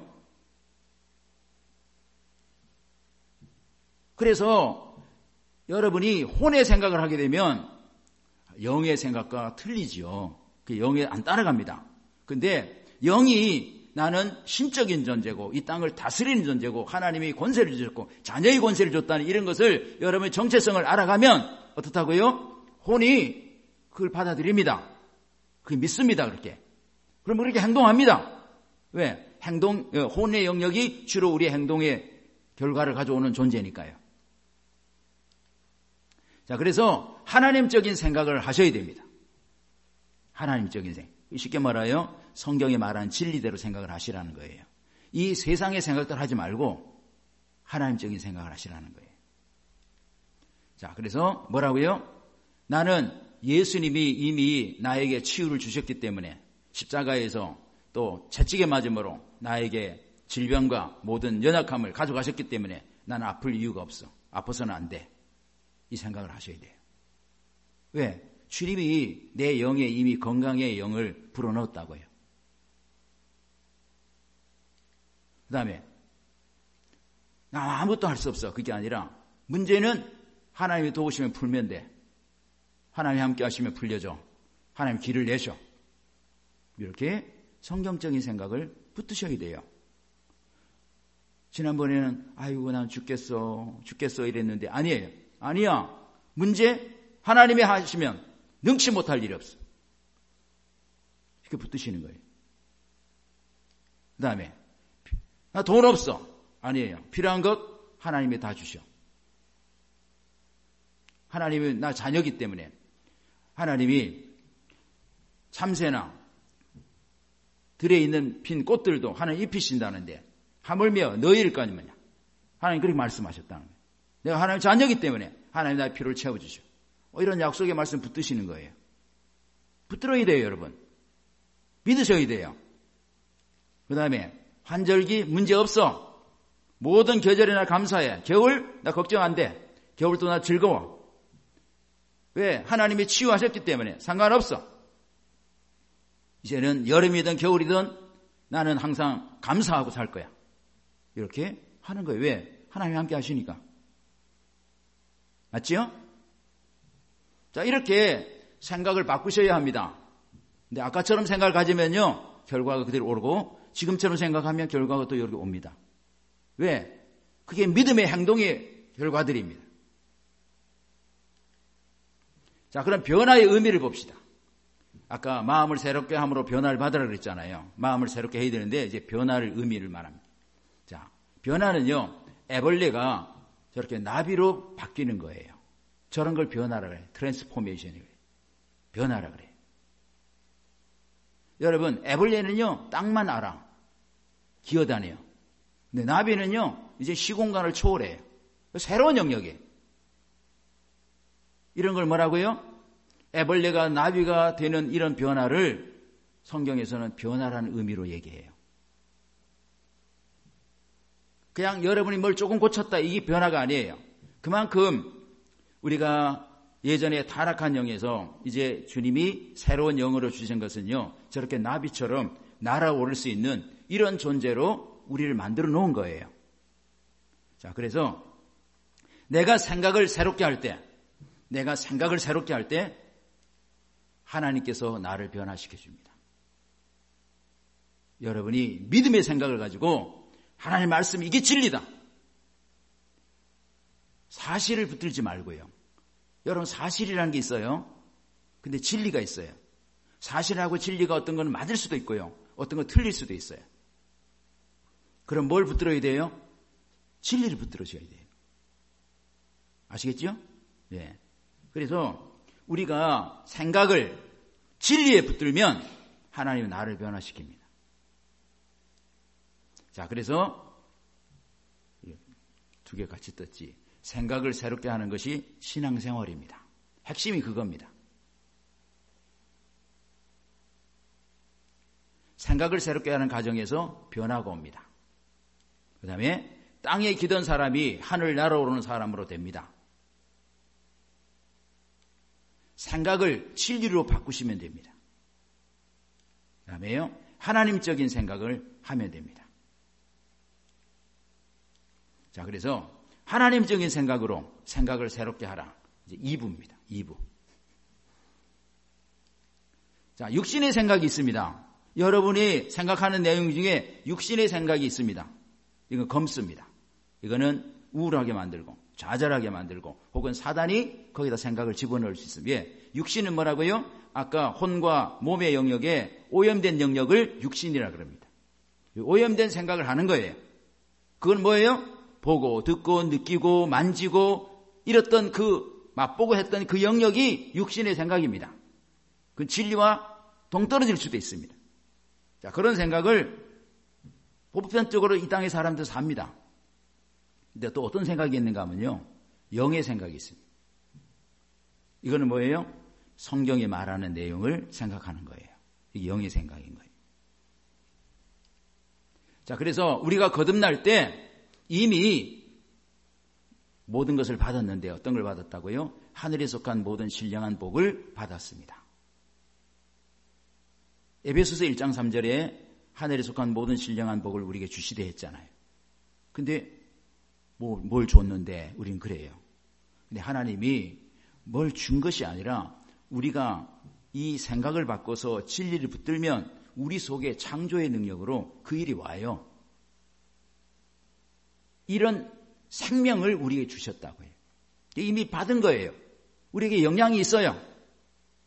그래서 여러분이 혼의 생각을 하게 되면 영의 생각과 틀리지요. 그 영에 안 따라갑니다. 근데 영이 나는 신적인 존재고 이 땅을 다스리는 존재고 하나님이 권세를 주셨고 자녀의 권세를 줬다는 이런 것을 여러분의 정체성을 알아가면 어떻다고요? 혼이 그걸 받아들입니다. 그게 믿습니다. 그렇게. 그럼 그렇게 행동합니다. 왜? 혼의 영역이 주로 우리의 행동의 결과를 가져오는 존재니까요. 자, 그래서 하나님적인 생각을 하셔야 됩니다. 하나님적인 생각. 쉽게 말하여 성경에 말한 진리대로 생각을 하시라는 거예요. 이 세상의 생각들 하지 말고 하나님적인 생각을 하시라는 거예요. 자, 그래서 뭐라고요? 나는 예수님이 이미 나에게 치유를 주셨기 때문에 십자가에서 또 채찍에 맞음으로 나에게 질병과 모든 연약함을 가져가셨기 때문에 나는 아플 이유가 없어. 아파서는 안 돼. 이 생각을 하셔야 돼요. 왜? 주님이 내 영에 이미 건강의 영을 불어넣었다고요. 그 다음에 나 아무것도 할 수 없어. 그게 아니라 문제는 하나님이 도우시면 풀면 돼. 하나님이 함께 하시면 풀려줘. 하나님 길을 내셔. 이렇게 성경적인 생각을 붙드셔야 돼요. 지난번에는 아이고 난 죽겠어 이랬는데 아니에요. 아니야. 문제 하나님이 하시면 능치 못할 일이 없어. 이렇게 붙드시는 거예요. 그 다음에 나 돈 없어. 아니에요. 필요한 것 하나님이 다 주셔. 하나님은 나 자녀기 때문에 하나님이 참새나 들에 있는 핀 꽃들도 하나님 입히신다는데 하물며 너희를 거니뭐냐. 하나님 그렇게 말씀하셨다는 거예요. 내가 하나님 자녀기 때문에 하나님 나의 필요를 채워주셔. 이런 약속의 말씀 붙드시는 거예요. 붙들어야 돼요, 여러분. 믿으셔야 돼요. 그 다음에 환절기 문제 없어. 모든 계절에 나 감사해. 겨울 나 걱정 안 돼. 겨울도 나 즐거워. 왜? 하나님이 치유하셨기 때문에 상관없어. 이제는 여름이든 겨울이든 나는 항상 감사하고 살 거야. 이렇게 하는 거예요. 왜? 하나님이 함께 하시니까. 맞지요? 자, 이렇게 생각을 바꾸셔야 합니다. 근데 아까처럼 생각을 가지면요, 결과가 그대로 오르고, 지금처럼 생각하면 결과가 또 이렇게 옵니다. 왜? 그게 믿음의 행동의 결과들입니다. 자, 그럼 변화의 의미를 봅시다. 아까 마음을 새롭게 함으로 변화를 받으라 그랬잖아요. 마음을 새롭게 해야 되는데, 이제 변화를 의미를 말합니다. 자, 변화는요, 애벌레가 저렇게 나비로 바뀌는 거예요. 저런 걸 변화라 그래요. 트랜스포메이션이에요. 변화라 그래요. 여러분, 애벌레는요, 땅만 알아. 기어다녀요. 근데 나비는요, 이제 시공간을 초월해요. 새로운 영역이에요. 이런 걸 뭐라고요? 애벌레가 나비가 되는 이런 변화를 성경에서는 변화라는 의미로 얘기해요. 그냥 여러분이 뭘 조금 고쳤다, 이게 변화가 아니에요. 그만큼 우리가 예전에 타락한 영에서 이제 주님이 새로운 영으로 주신 것은요, 저렇게 나비처럼 날아오를 수 있는 이런 존재로 우리를 만들어 놓은 거예요. 자, 그래서 내가 생각을 새롭게 할 때, 하나님께서 나를 변화시켜 줍니다. 여러분이 믿음의 생각을 가지고 하나님의 말씀, 이게 진리다. 사실을 붙들지 말고요. 여러분, 사실이라는 게 있어요. 근데 진리가 있어요. 사실하고 진리가 어떤 건 맞을 수도 있고요. 어떤 건 틀릴 수도 있어요. 그럼 뭘 붙들어야 돼요? 진리를 붙들어줘야 돼요. 아시겠죠? 네. 그래서 우리가 생각을 진리에 붙들면 하나님은 나를 변화시킵니다. 자, 그래서 두 개 같이 떴지. 생각을 새롭게 하는 것이 신앙생활입니다. 핵심이 그겁니다. 생각을 새롭게 하는 과정에서 변화가 옵니다. 그 다음에 땅에 기던 사람이 하늘 날아오르는 사람으로 됩니다. 생각을 진리로 바꾸시면 됩니다. 그 다음에요, 하나님적인 생각을 하면 됩니다. 자, 그래서 하나님적인 생각으로 생각을 새롭게 하라. 이제 2부입니다. 2부. 자, 육신의 생각이 있습니다. 여러분이 생각하는 내용 중에 육신의 생각이 있습니다. 이건 검습니다. 이거는 우울하게 만들고 좌절하게 만들고 혹은 사단이 거기다 생각을 집어넣을 수 있습니다. 예, 육신은 뭐라고요? 아까 혼과 몸의 영역에 오염된 영역을 육신이라 그럽니다. 오염된 생각을 하는 거예요. 그건 뭐예요? 보고 듣고 느끼고 만지고 이랬던 그 맛보고 했던 그 영역이 육신의 생각입니다. 그 진리와 동떨어질 수도 있습니다. 자, 그런 생각을 보편적으로 이 땅의 사람들 삽니다. 근데 또 어떤 생각이 있는가 하면요, 영의 생각이 있습니다. 이거는 뭐예요? 성경이 말하는 내용을 생각하는 거예요. 이게 영의 생각인 거예요. 자, 그래서 우리가 거듭날 때 이미 모든 것을 받았는데 어떤 걸 받았다고요? 하늘에 속한 모든 신령한 복을 받았습니다. 에베소서 1장 3절에 하늘에 속한 모든 신령한 복을 우리에게 주시되 했잖아요. 근데 뭘 줬는데 우린 그래요. 근데 하나님이 뭘 준 것이 아니라 우리가 이 생각을 바꿔서 진리를 붙들면 우리 속에 창조의 능력으로 그 일이 와요. 이런 생명을 우리에게 주셨다고요. 이미 받은 거예요. 우리에게 영향이 있어요.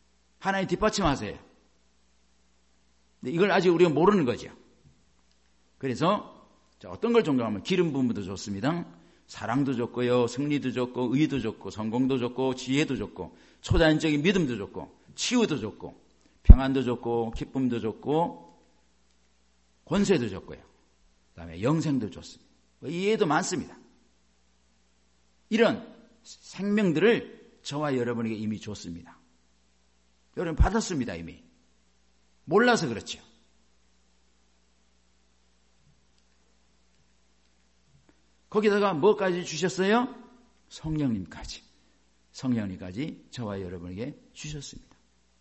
하나님 뒷받침하세요. 근데 이걸 아직 우리가 모르는 거죠. 그래서 어떤 걸 존경하면 기름 부음도 좋습니다. 사랑도 좋고요, 승리도 좋고, 의도 좋고, 성공도 좋고, 지혜도 좋고, 초자연적인 믿음도 좋고, 치유도 좋고, 평안도 좋고, 기쁨도 좋고, 권세도 좋고요. 그다음에 영생도 좋습니다. 이해도 많습니다. 이런 생명들을 저와 여러분에게 이미 줬습니다. 여러분 받았습니다. 이미. 몰라서 그렇죠. 거기다가 뭐까지 주셨어요? 성령님까지. 성령님까지 저와 여러분에게 주셨습니다.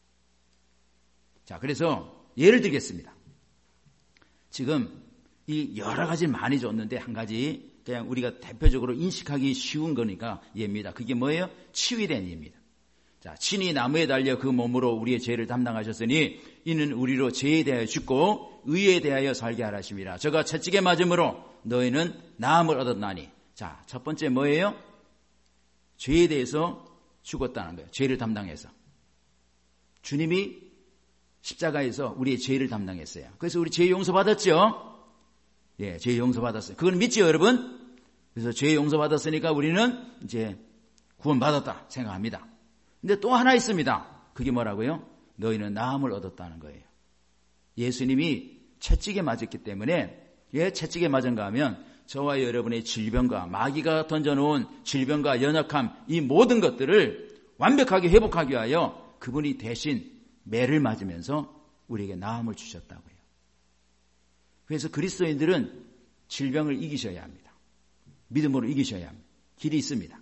자, 그래서 예를 들겠습니다. 지금 이 여러 가지 많이 줬는데 한 가지 그냥 우리가 대표적으로 인식하기 쉬운 거니까 예입니다. 그게 뭐예요? 치유에 대한 예입니다. 자, 친히 나무에 달려 그 몸으로 우리의 죄를 담당하셨으니 이는 우리로 죄에 대하여 죽고 의에 대하여 살게 하라심이라. 저가 채찍에 맞음으로 너희는 나음을 얻었나니. 자, 첫 번째 뭐예요? 죄에 대해서 죽었다는 거예요. 죄를 담당해서. 주님이 십자가에서 우리의 죄를 담당했어요. 그래서 우리 죄 용서 받았죠? 예, 죄 용서 받았어요. 그건 믿죠, 여러분? 그래서 죄 용서 받았으니까 우리는 이제 구원받았다 생각합니다. 근데 또 하나 있습니다. 그게 뭐라고요? 너희는 나음을 얻었다는 거예요. 예수님이 채찍에 맞았기 때문에 왜 채찍에 맞은가 하면 저와 여러분의 질병과 마귀가 던져놓은 질병과 연약함 이 모든 것들을 완벽하게 회복하기 위하여 그분이 대신 매를 맞으면서 우리에게 나음을 주셨다고요. 그래서 그리스도인들은 질병을 이기셔야 합니다. 믿음으로 이기셔야 합니다. 길이 있습니다.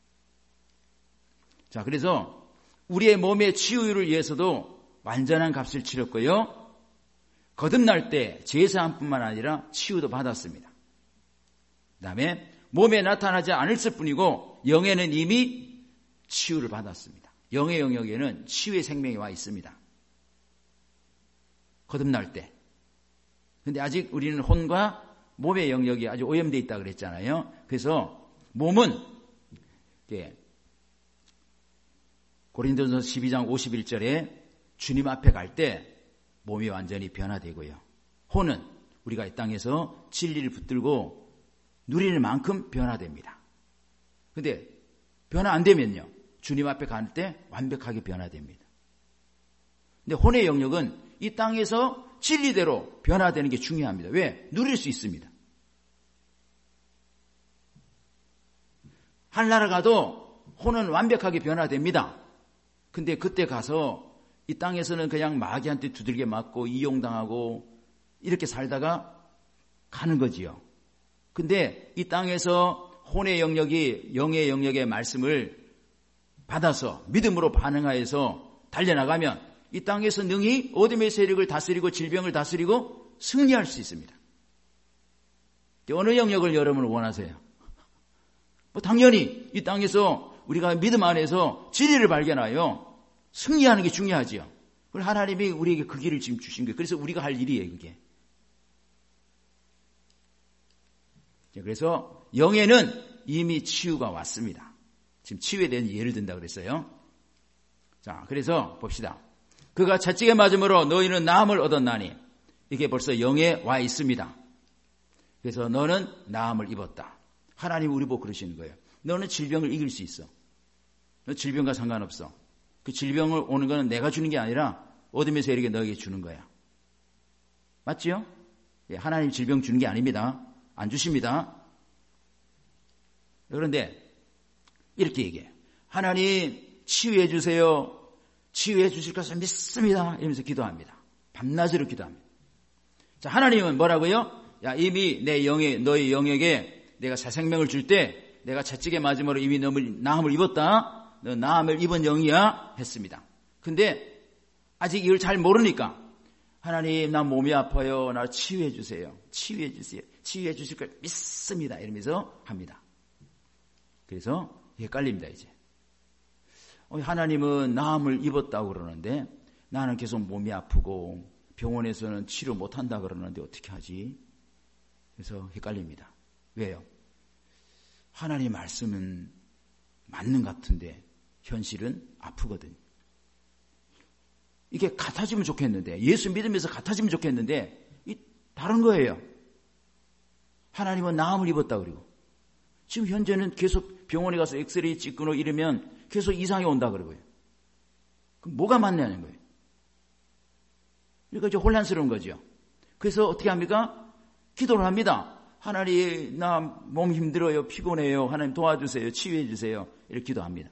자, 그래서 우리의 몸의 치유를 위해서도 완전한 값을 치렀고요. 거듭날 때 제사함뿐만 아니라 치유도 받았습니다. 그 다음에 몸에 나타나지 않을 뿐이고 영에는 이미 치유를 받았습니다. 영의 영역에는 치유의 생명이 와 있습니다. 거듭날 때. 근데 아직 우리는 혼과 몸의 영역이 아주 오염되어 있다고 그랬잖아요. 그래서 몸은 고린도전서 12장 51절에 주님 앞에 갈 때 몸이 완전히 변화되고요. 혼은 우리가 이 땅에서 진리를 붙들고 누리는 만큼 변화됩니다. 근데 변화 안 되면요. 주님 앞에 갈 때 완벽하게 변화됩니다. 근데 혼의 영역은 이 땅에서 진리대로 변화되는 게 중요합니다. 왜? 누릴 수 있습니다. 하늘나라 가도 혼은 완벽하게 변화됩니다. 근데 그때 가서 이 땅에서는 그냥 마귀한테 두들겨 맞고 이용당하고 이렇게 살다가 가는 거지요. 근데 이 땅에서 혼의 영역이 영의 영역의 말씀을 받아서 믿음으로 반응하여서 달려나가면 이 땅에서 능히 어둠의 세력을 다스리고 질병을 다스리고 승리할 수 있습니다. 어느 영역을 여러분은 원하세요? 당연히 이 땅에서 우리가 믿음 안에서 진리를 발견하여 승리하는 게 중요하지요. 그걸 하나님이 우리에게 그 길을 지금 주신 거예요. 그래서 우리가 할 일이에요, 그게. 그래서 영에는 이미 치유가 왔습니다. 지금 치유에 대한 예를 든다고 그랬어요. 자, 그래서 봅시다. 그가 채찍에 맞음으로 너희는 나음을 얻었나니. 이게 벌써 영에 와 있습니다. 그래서 너는 나음을 입었다. 하나님이 우리 보고 그러시는 거예요. 너는 질병을 이길 수 있어. 너 질병과 상관없어. 그 질병을 오는 거는 내가 주는 게 아니라 어둠의 세력이 너에게 주는 거야. 맞지요? 예, 하나님 질병 주는 게 아닙니다. 안 주십니다. 그런데 이렇게 얘기해요. 하나님 치유해 주세요. 치유해 주실 것을 믿습니다. 이러면서 기도합니다. 밤낮으로 기도합니다. 자, 하나님은 뭐라고요? 야, 이미 내 영에, 너의 영역에 내가 새 생명을 줄 때 내가 채찍에 맞음으로 이미 나음을 입었다. 너 나음을 입은 영이야 했습니다. 근데 아직 이걸 잘 모르니까 하나님 나 몸이 아파요. 나 치유해 주세요. 치유해 주세요. 치유해 주실 걸 믿습니다. 이러면서 합니다. 그래서 헷갈립니다 이제. 하나님은 나음을 입었다고 그러는데 나는 계속 몸이 아프고 병원에서는 치료 못한다 그러는데 어떻게 하지? 그래서 헷갈립니다. 왜요? 하나님 말씀은 맞는 것 같은데 현실은 아프거든요. 이게 같아지면 좋겠는데 예수 믿으면서 같아지면 좋겠는데 다른 거예요. 하나님은 나음을 입었다 그리고. 지금 현재는 계속 병원에 가서 엑스레이 찍고 이러면 계속 이상이 온다 그러고요. 그럼 뭐가 맞냐는 거예요. 그러니까 이제 혼란스러운 거죠. 그래서 어떻게 합니까? 기도를 합니다. 하나님, 나 몸 힘들어요. 피곤해요. 하나님 도와주세요. 치유해 주세요. 이렇게 기도합니다.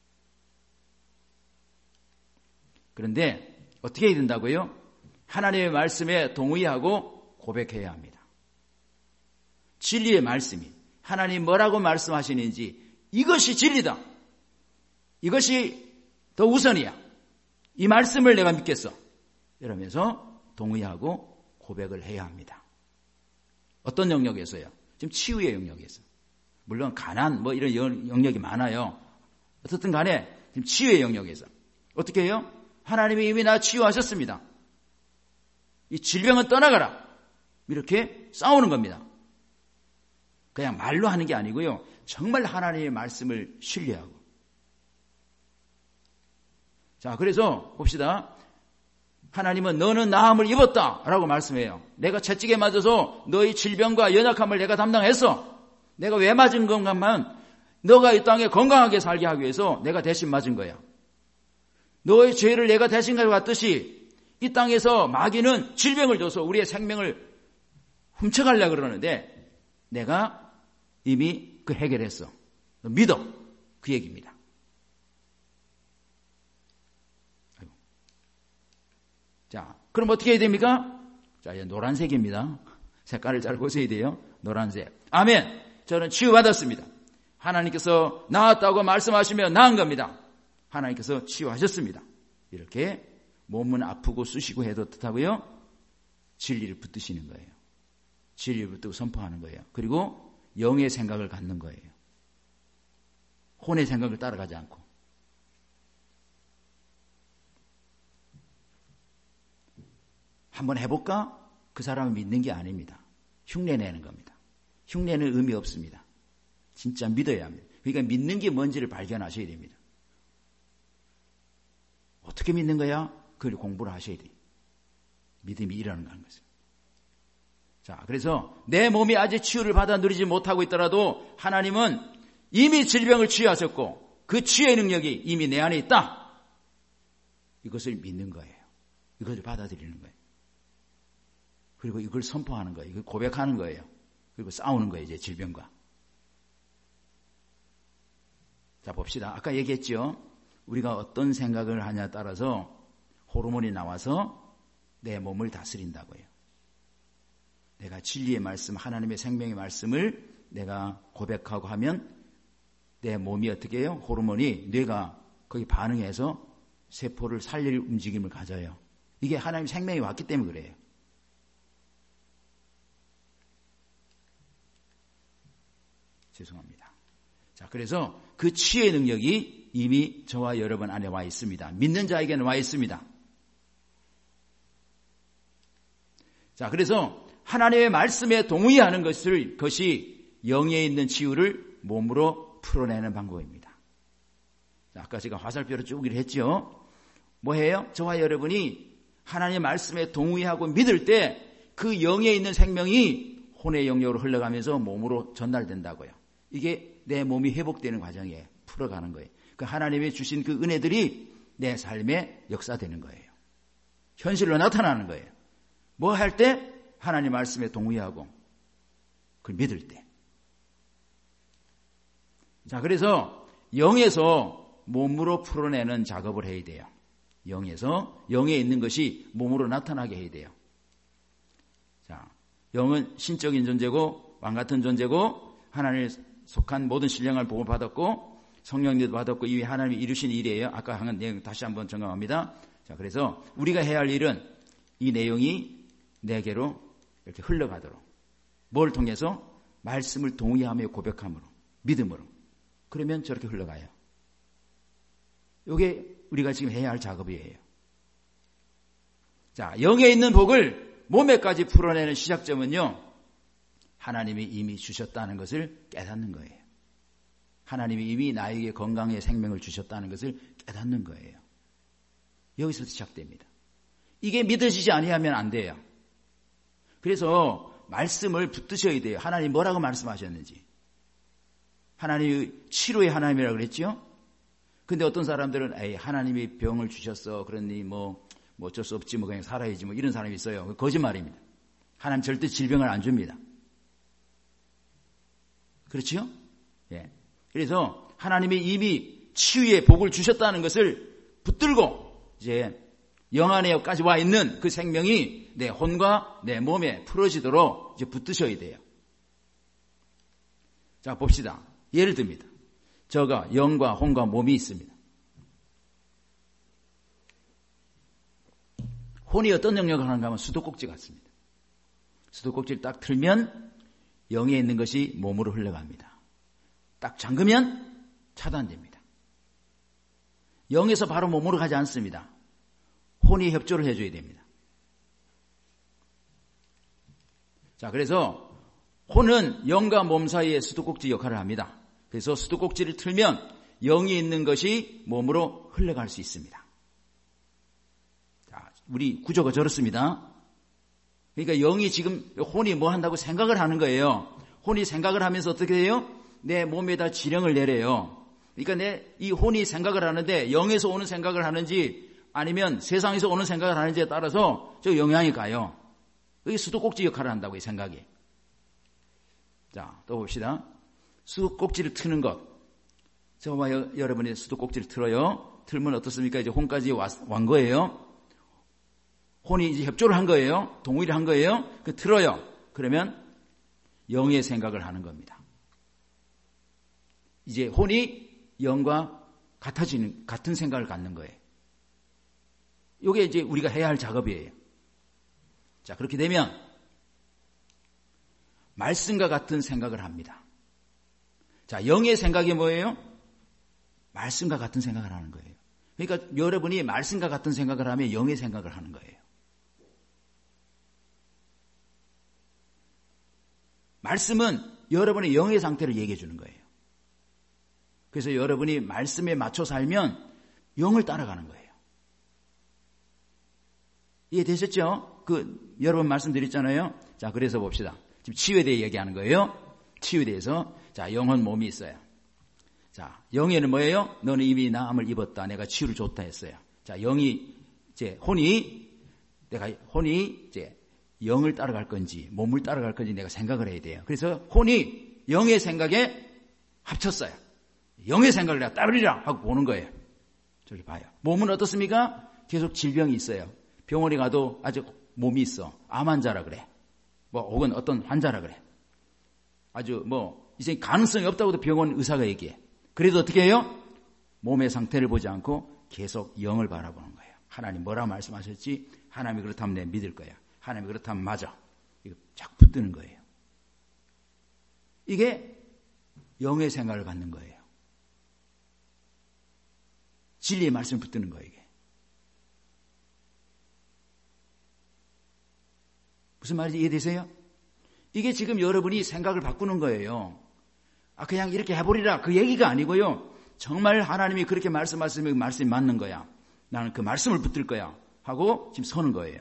그런데 어떻게 해야 된다고요? 하나님의 말씀에 동의하고 고백해야 합니다. 진리의 말씀이 하나님 뭐라고 말씀하시는지 이것이 진리다. 이것이 더 우선이야. 이 말씀을 내가 믿겠어. 이러면서 동의하고 고백을 해야 합니다. 어떤 영역에서요? 지금 치유의 영역에서. 물론 가난 뭐 이런 영역이 많아요. 어떻든 간에 지금 치유의 영역에서. 어떻게 해요? 하나님이 이미 나 치유하셨습니다. 이 질병은 떠나가라. 이렇게 싸우는 겁니다. 그냥 말로 하는 게 아니고요. 정말 하나님의 말씀을 신뢰하고. 자, 그래서 봅시다. 하나님은 너는 나음을 입었다 라고 말씀해요. 내가 채찍에 맞아서 너의 질병과 연약함을 내가 담당했어. 내가 왜 맞은 건가 하면 너가 이 땅에 건강하게 살게 하기 위해서 내가 대신 맞은 거야. 너의 죄를 내가 대신 가져갔듯이 이 땅에서 마귀는 질병을 줘서 우리의 생명을 훔쳐가려고 그러는데 내가 이미 그 해결했어. 너 믿어. 그 얘기입니다. 자, 그럼 어떻게 해야 됩니까? 자, 이제 노란색입니다. 색깔을 잘 보셔야 돼요. 노란색. 아멘. 저는 치유받았습니다. 하나님께서 나았다고 말씀하시면 나은 겁니다. 하나님께서 치유하셨습니다. 이렇게 몸은 아프고 쑤시고 해도 어떻다고요? 진리를 붙드시는 거예요. 진리를 붙들고 선포하는 거예요. 그리고 영의 생각을 갖는 거예요. 혼의 생각을 따라가지 않고. 한번 해볼까? 그 사람을 믿는 게 아닙니다. 흉내내는 겁니다. 흉내는 의미 없습니다. 진짜 믿어야 합니다. 그러니까 믿는 게 뭔지를 발견하셔야 됩니다. 어떻게 믿는 거야? 그걸 공부를 하셔야 돼요. 믿음이 일어나는 것을. 자, 그래서 내 몸이 아직 치유를 받아 누리지 못하고 있더라도 하나님은 이미 질병을 치유하셨고 그 치유의 능력이 이미 내 안에 있다. 이것을 믿는 거예요. 이것을 받아들이는 거예요. 그리고 이걸 선포하는 거예요. 이걸 고백하는 거예요. 그리고 싸우는 거예요. 이제 질병과. 자, 봅시다. 아까 얘기했죠. 우리가 어떤 생각을 하냐에 따라서 호르몬이 나와서 내 몸을 다스린다고요. 내가 진리의 말씀, 하나님의 생명의 말씀을 내가 고백하고 하면 내 몸이 어떻게 해요? 호르몬이 뇌가 거기 반응해서 세포를 살릴 움직임을 가져요. 이게 하나님의 생명이 왔기 때문에 그래요. 죄송합니다. 자, 그래서 그 치유의 능력이 이미 저와 여러분 안에 와 있습니다. 믿는 자에게는 와 있습니다. 자, 그래서 하나님의 말씀에 동의하는 것이 영에 있는 치유를 몸으로 풀어내는 방법입니다. 자, 아까 제가 화살표로 쭉 했죠. 뭐예요? 저와 여러분이 하나님의 말씀에 동의하고 믿을 때 그 영에 있는 생명이 혼의 영역으로 흘러가면서 몸으로 전달된다고요. 이게 내 몸이 회복되는 과정이에요. 풀어가는 거예요. 그 하나님이 주신 그 은혜들이 내 삶에 역사되는 거예요. 현실로 나타나는 거예요. 뭐 할 때? 하나님 말씀에 동의하고 그걸 믿을 때. 자, 그래서 영에서 몸으로 풀어내는 작업을 해야 돼요. 영에서 영에 있는 것이 몸으로 나타나게 해야 돼요. 자, 영은 신적인 존재고 왕 같은 존재고 하나님을 속한 모든 신령을 보호받았고 성령님도 받았고 이게 하나님이 이루신 일이에요. 아까 한 내용 다시 한번 점검합니다. 자, 그래서 우리가 해야 할 일은 이 내용이 내게로 이렇게 흘러가도록 뭘 통해서? 말씀을 동의하며 고백함으로 믿음으로. 그러면 저렇게 흘러가요. 이게 우리가 지금 해야 할 작업이에요. 자, 영에 있는 복을 몸에까지 풀어내는 시작점은요, 하나님이 이미 주셨다는 것을 깨닫는 거예요. 하나님이 이미 나에게 건강의 생명을 주셨다는 것을 깨닫는 거예요. 여기서 시작됩니다. 이게 믿어지지 아니하면 안 돼요. 그래서 말씀을 붙드셔야 돼요. 하나님 뭐라고 말씀하셨는지. 하나님이 치료의 하나님이라고 그랬죠? 근데 어떤 사람들은 에이, 하나님이 병을 주셨어. 그러니 뭐 어쩔 수 없지. 그냥 살아야지. 이런 사람이 있어요. 거짓말입니다. 하나님 절대 질병을 안 줍니다. 그렇죠? 예. 그래서 하나님이 이미 치유의 복을 주셨다는 것을 붙들고 이제 영안에까지 와 있는 그 생명이 내 혼과 내 몸에 풀어지도록 이제 붙드셔야 돼요. 자, 봅시다. 예를 듭니다. 저가 영과 혼과 몸이 있습니다. 혼이 어떤 영역을 하는가 하면 수도꼭지 같습니다. 수도꼭지를 딱 틀면 영에 있는 것이 몸으로 흘러갑니다. 딱 잠그면 차단됩니다. 영에서 바로 몸으로 가지 않습니다. 혼이 협조를 해줘야 됩니다. 자, 그래서 혼은 영과 몸 사이의 수도꼭지 역할을 합니다. 그래서 수도꼭지를 틀면 영이 있는 것이 몸으로 흘러갈 수 있습니다. 자, 우리 구조가 저렇습니다. 그러니까 영이 지금 혼이 뭐 한다고 생각을 하는 거예요. 혼이 생각을 하면서 어떻게 돼요? 내 몸에다 지령을 내려요. 그러니까 이 혼이 생각을 하는데 영에서 오는 생각을 하는지 아니면 세상에서 오는 생각을 하는지에 따라서 저 영향이 가요. 이게 수도꼭지 역할을 한다고 이 생각이. 자, 또 봅시다. 수도꼭지를 트는 것. 저와 여러분이 수도꼭지를 틀어요. 틀면 어떻습니까? 이제 혼까지 완 거예요. 혼이 이제 협조를 한 거예요. 동의를 한 거예요. 그 틀어요. 그러면 영의 생각을 하는 겁니다. 이제 혼이 영과 같은 생각을 갖는 거예요. 이게 이제 우리가 해야 할 작업이에요. 자, 그렇게 되면 말씀과 같은 생각을 합니다. 자, 영의 생각이 뭐예요? 말씀과 같은 생각을 하는 거예요. 그러니까 여러분이 말씀과 같은 생각을 하면 영의 생각을 하는 거예요. 말씀은 여러분의 영의 상태를 얘기해 주는 거예요. 그래서 여러분이 말씀에 맞춰 살면 영을 따라가는 거예요. 이해되셨죠? 여러 번 말씀드렸잖아요. 자, 그래서 봅시다. 지금 치유에 대해 얘기하는 거예요. 치유에 대해서. 자, 영혼 몸이 있어요. 자, 영에는 뭐예요? 너는 이미 나음을 입었다. 내가 치유를 줬다 했어요. 자, 혼이 이제 영을 따라갈 건지 몸을 따라갈 건지 내가 생각을 해야 돼요. 그래서 혼이 영의 생각에 합쳤어요. 영의 생각을 내가 따르리라 하고 보는 거예요. 저기 봐요. 몸은 어떻습니까? 계속 질병이 있어요. 병원에 가도 아직 몸이 있어. 암 환자라 그래. 혹은 어떤 환자라 그래. 아주 이제 가능성이 없다고도 병원 의사가 얘기해. 그래도 어떻게 해요? 몸의 상태를 보지 않고 계속 영을 바라보는 거예요. 하나님 뭐라 말씀하셨지? 하나님이 그렇다면 내가 믿을 거야. 하나님이 그렇다면 맞아. 이거 자꾸 붙드는 거예요. 이게 영의 생각을 갖는 거예요. 진리의 말씀을 붙드는 거예요. 이게. 무슨 말인지 이해되세요? 이게 지금 여러분이 생각을 바꾸는 거예요. 그냥 이렇게 해버리라 그 얘기가 아니고요. 정말 하나님이 그렇게 말씀하시면 그 말씀이 맞는 거야. 나는 그 말씀을 붙들 거야 하고 지금 서는 거예요.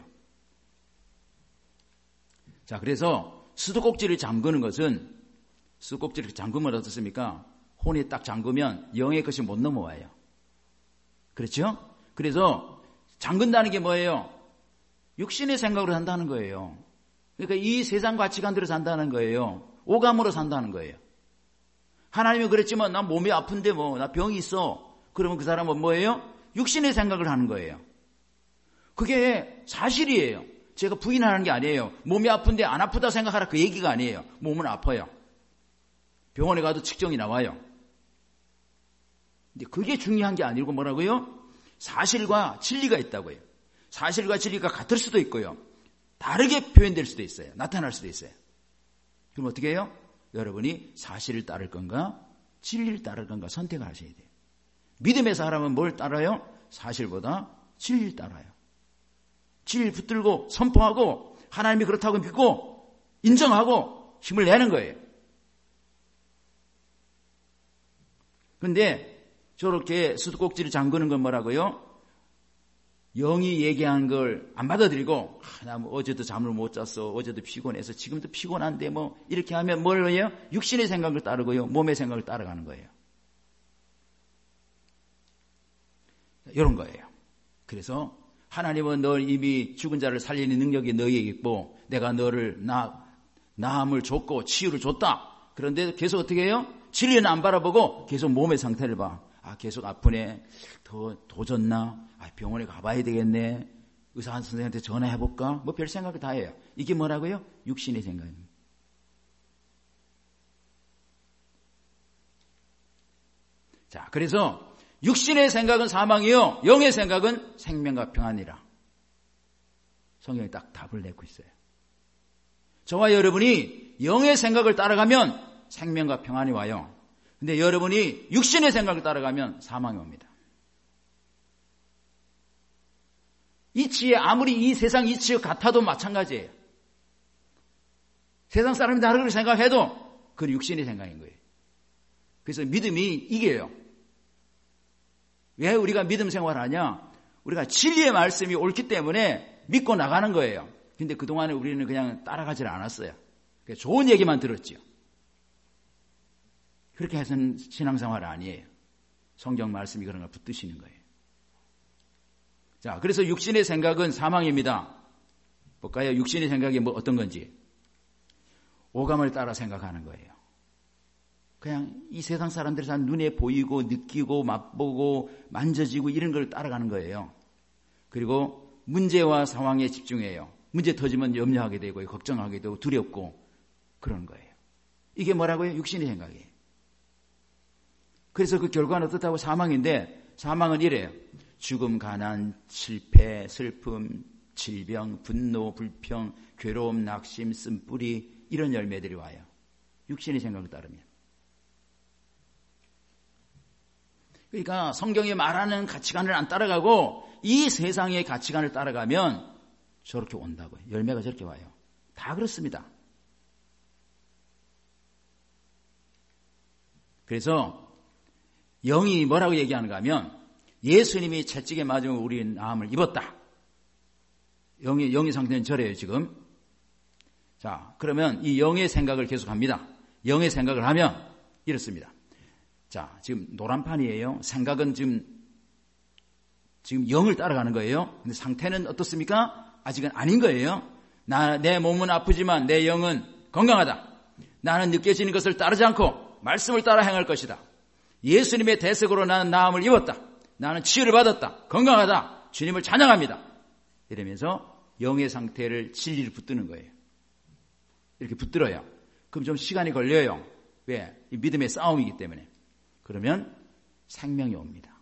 자, 그래서 수도꼭지를 잠그는 것은 수도꼭지를 잠그면 어떻습니까? 혼이 딱 잠그면 영의 것이 못 넘어와요. 그렇죠? 그래서 잠근다는 게 뭐예요? 육신의 생각으로 산다는 거예요. 그러니까 이 세상 가치관대로 산다는 거예요. 오감으로 산다는 거예요. 하나님이 그랬지만 나 몸이 아픈데 나 병이 있어. 그러면 그 사람은 뭐예요? 육신의 생각을 하는 거예요. 그게 사실이에요. 제가 부인하는 게 아니에요. 몸이 아픈데 안 아프다 생각하라 그 얘기가 아니에요. 몸은 아파요. 병원에 가도 측정이 나와요. 근데 그게 중요한 게 아니고 뭐라고요? 사실과 진리가 있다고요. 사실과 진리가 같을 수도 있고요. 다르게 표현될 수도 있어요. 나타날 수도 있어요. 그럼 어떻게 해요? 여러분이 사실을 따를 건가 진리를 따를 건가 선택을 하셔야 돼요. 믿음의 사람은 뭘 따라요? 사실보다 진리를 따라요. 진리를 붙들고 선포하고 하나님이 그렇다고 믿고 인정하고 힘을 내는 거예요. 그런데 저렇게 수도꼭지를 잠그는 건 뭐라고요? 영이 얘기한 걸 안 받아들이고 나 뭐 어제도 잠을 못 잤어. 어제도 피곤해서 지금도 피곤한데 뭐 이렇게 하면 뭘 해요? 육신의 생각을 따르고요. 몸의 생각을 따라가는 거예요. 이런 거예요. 그래서 하나님은 널 이미 죽은 자를 살리는 능력이 너에게 있고 내가 너를 나음을 줬고 치유를 줬다. 그런데 계속 어떻게 해요? 진리는 안 바라보고 계속 몸의 상태를 봐. 계속 아프네. 더 졌나? 병원에 가봐야 되겠네. 의사 선생님한테 전화해볼까? 뭐 별 생각을 다 해요. 이게 뭐라고요? 육신의 생각입니다. 자, 그래서 육신의 생각은 사망이요. 영의 생각은 생명과 평안이라. 성경이 딱 답을 내고 있어요. 저와 여러분이 영의 생각을 따라가면 생명과 평안이 와요. 근데 여러분이 육신의 생각을 따라가면 사망이 옵니다. 이치에 아무리 이 세상 이치가 같아도 마찬가지예요. 세상 사람이 다르게 생각해도 그건 육신의 생각인 거예요. 그래서 믿음이 이겨요. 왜 우리가 믿음 생활을 하냐? 우리가 진리의 말씀이 옳기 때문에 믿고 나가는 거예요. 근데 그동안에 우리는 그냥 따라가질 않았어요. 좋은 얘기만 들었죠. 그렇게 해서는 신앙생활 아니에요. 성경 말씀이 그런 걸 붙드시는 거예요. 자, 그래서 육신의 생각은 사망입니다. 볼까요? 육신의 생각이 뭐 어떤 건지. 오감을 따라 생각하는 거예요. 그냥 이 세상 사람들이 다 눈에 보이고 느끼고 맛보고 만져지고 이런 걸 따라가는 거예요. 그리고 문제와 상황에 집중해요. 문제 터지면 염려하게 되고 걱정하게 되고 두렵고 그런 거예요. 이게 뭐라고요? 육신의 생각이에요. 그래서 그 결과는 어떻다고? 사망인데 사망은 이래요. 죽음, 가난, 실패, 슬픔, 질병, 분노, 불평, 괴로움, 낙심, 쓴뿌리 이런 열매들이 와요. 육신의 생각을 따르면. 그러니까 성경이 말하는 가치관을 안 따라가고 이 세상의 가치관을 따라가면 저렇게 온다고요. 열매가 저렇게 와요. 다 그렇습니다. 그래서 영이 뭐라고 얘기하는가 하면 예수님이 채찍에 맞으면 우리 나음을 입었다. 영의 상태는 저래요 지금. 자, 그러면 이 영의 생각을 계속합니다. 영의 생각을 하면 이렇습니다. 자, 지금 노란판이에요. 생각은 지금 영을 따라가는 거예요. 근데 상태는 어떻습니까? 아직은 아닌 거예요. 내 몸은 아프지만 내 영은 건강하다. 나는 느껴지는 것을 따르지 않고 말씀을 따라 행할 것이다. 예수님의 대속으로 나는 나음을 입었다. 나는 치유를 받았다. 건강하다. 주님을 찬양합니다. 이러면서 영의 상태를 진리를 붙드는 거예요. 이렇게 붙들어요. 그럼 좀 시간이 걸려요. 왜? 이 믿음의 싸움이기 때문에. 그러면 생명이 옵니다.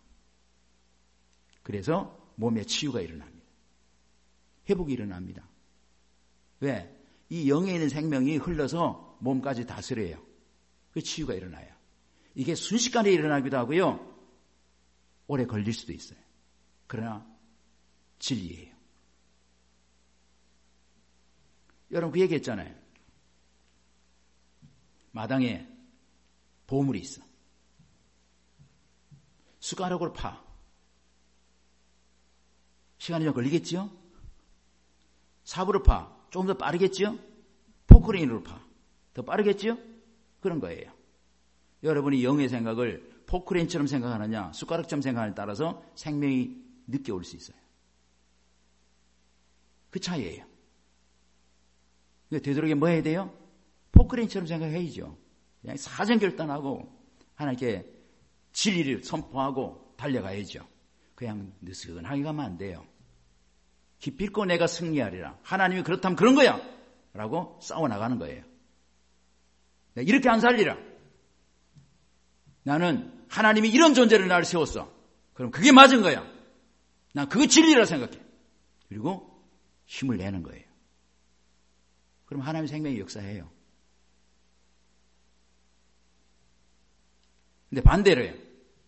그래서 몸에 치유가 일어납니다. 회복이 일어납니다. 왜? 이 영에 있는 생명이 흘러서 몸까지 다스려요. 그 치유가 일어나요. 이게 순식간에 일어나기도 하고요. 오래 걸릴 수도 있어요. 그러나 진리예요. 여러분 그 얘기했잖아요. 마당에 보물이 있어. 숟가락으로 파. 시간이 좀 걸리겠죠? 삽으로 파. 조금 더 빠르겠죠? 포크레인으로 파. 더 빠르겠죠? 그런 거예요. 여러분이 영의 생각을 포크레인처럼 생각하느냐 숟가락처럼 생각하느냐에 따라서 생명이 늦게 올 수 있어요. 그 차이예요. 되도록이면 뭐 해야 돼요? 포크레인처럼 생각해야죠. 그냥 사정결단하고 하나님께 진리를 선포하고 달려가야죠. 그냥 느슨하게 가면 안 돼요. 기필코 내가 승리하리라. 하나님이 그렇다면 그런 거야 라고 싸워나가는 거예요. 내가 이렇게 안 살리라. 나는 하나님이 이런 존재를 나를 세웠어. 그럼 그게 맞은 거야. 난 그거 진리라 생각해. 그리고 힘을 내는 거예요. 그럼 하나님의 생명이 역사해요. 근데 반대로 해요.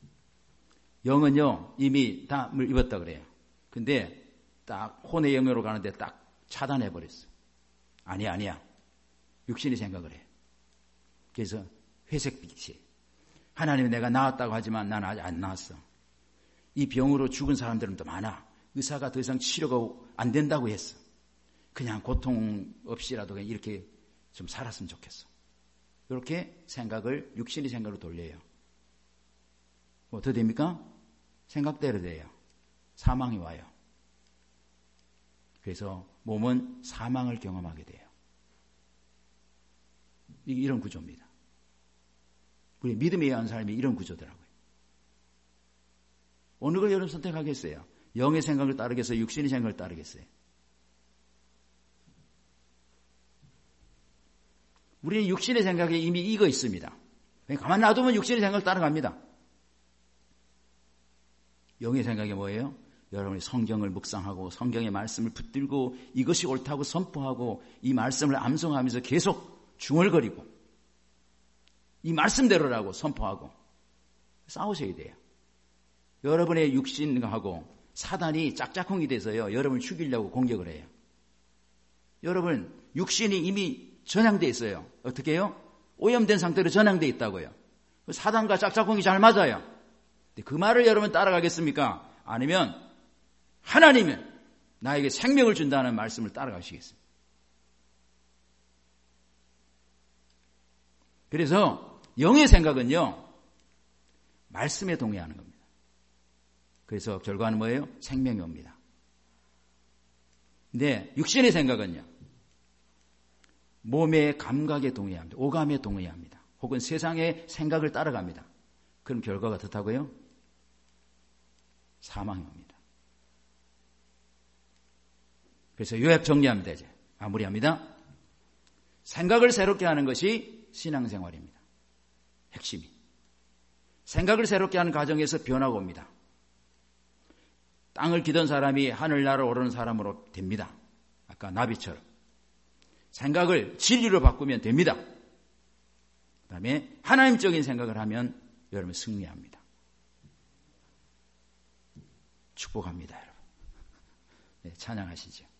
영은요 이미 담을 입었다 그래요. 근데 딱 혼의 영역으로 가는데 딱 차단해버렸어. 아니야. 육신이 생각을 해. 그래서 회색빛이. 하나님이 내가 나았다고 하지만 나는 아직 안 나았어. 이 병으로 죽은 사람들은 더 많아. 의사가 더 이상 치료가 안 된다고 했어. 그냥 고통 없이라도 그냥 이렇게 좀 살았으면 좋겠어. 이렇게 생각을 육신의 생각으로 돌려요. 뭐 어떻게 됩니까? 생각대로 돼요. 사망이 와요. 그래서 몸은 사망을 경험하게 돼요. 이런 구조입니다. 우리 믿음에 의한 삶이 이런 구조더라고요. 어느 걸 여러분 선택하겠어요? 영의 생각을 따르겠어요? 육신의 생각을 따르겠어요? 우리는 육신의 생각에 이미 익어 있습니다. 가만 놔두면 육신의 생각을 따라갑니다. 영의 생각이 뭐예요? 여러분이 성경을 묵상하고 성경의 말씀을 붙들고 이것이 옳다고 선포하고 이 말씀을 암송하면서 계속 중얼거리고 이 말씀대로라고 선포하고 싸우셔야 돼요. 여러분의 육신하고 사단이 짝짝꿍이 돼서요. 여러분을 죽이려고 공격을 해요. 여러분 육신이 이미 전향되어 있어요. 어떻게 해요? 오염된 상태로 전향되어 있다고요. 사단과 짝짝꿍이 잘 맞아요. 그 말을 여러분 따라가겠습니까? 아니면 하나님은 나에게 생명을 준다는 말씀을 따라가시겠습니다. 그래서 영의 생각은요. 말씀에 동의하는 겁니다. 그래서 결과는 뭐예요? 생명이 옵니다. 근데 육신의 생각은요. 몸의 감각에 동의합니다. 오감에 동의합니다. 혹은 세상의 생각을 따라갑니다. 그럼 결과가 어떻다고요? 사망이 옵니다. 그래서 요약 정리합니다. 이제 마무리합니다. 생각을 새롭게 하는 것이 신앙생활입니다. 핵심이. 생각을 새롭게 하는 과정에서 변화가 옵니다. 땅을 기던 사람이 하늘나라로 오르는 사람으로 됩니다. 아까 나비처럼. 생각을 진리로 바꾸면 됩니다. 그 다음에 하나님적인 생각을 하면 여러분 승리합니다. 축복합니다, 여러분. 네, 찬양하시죠.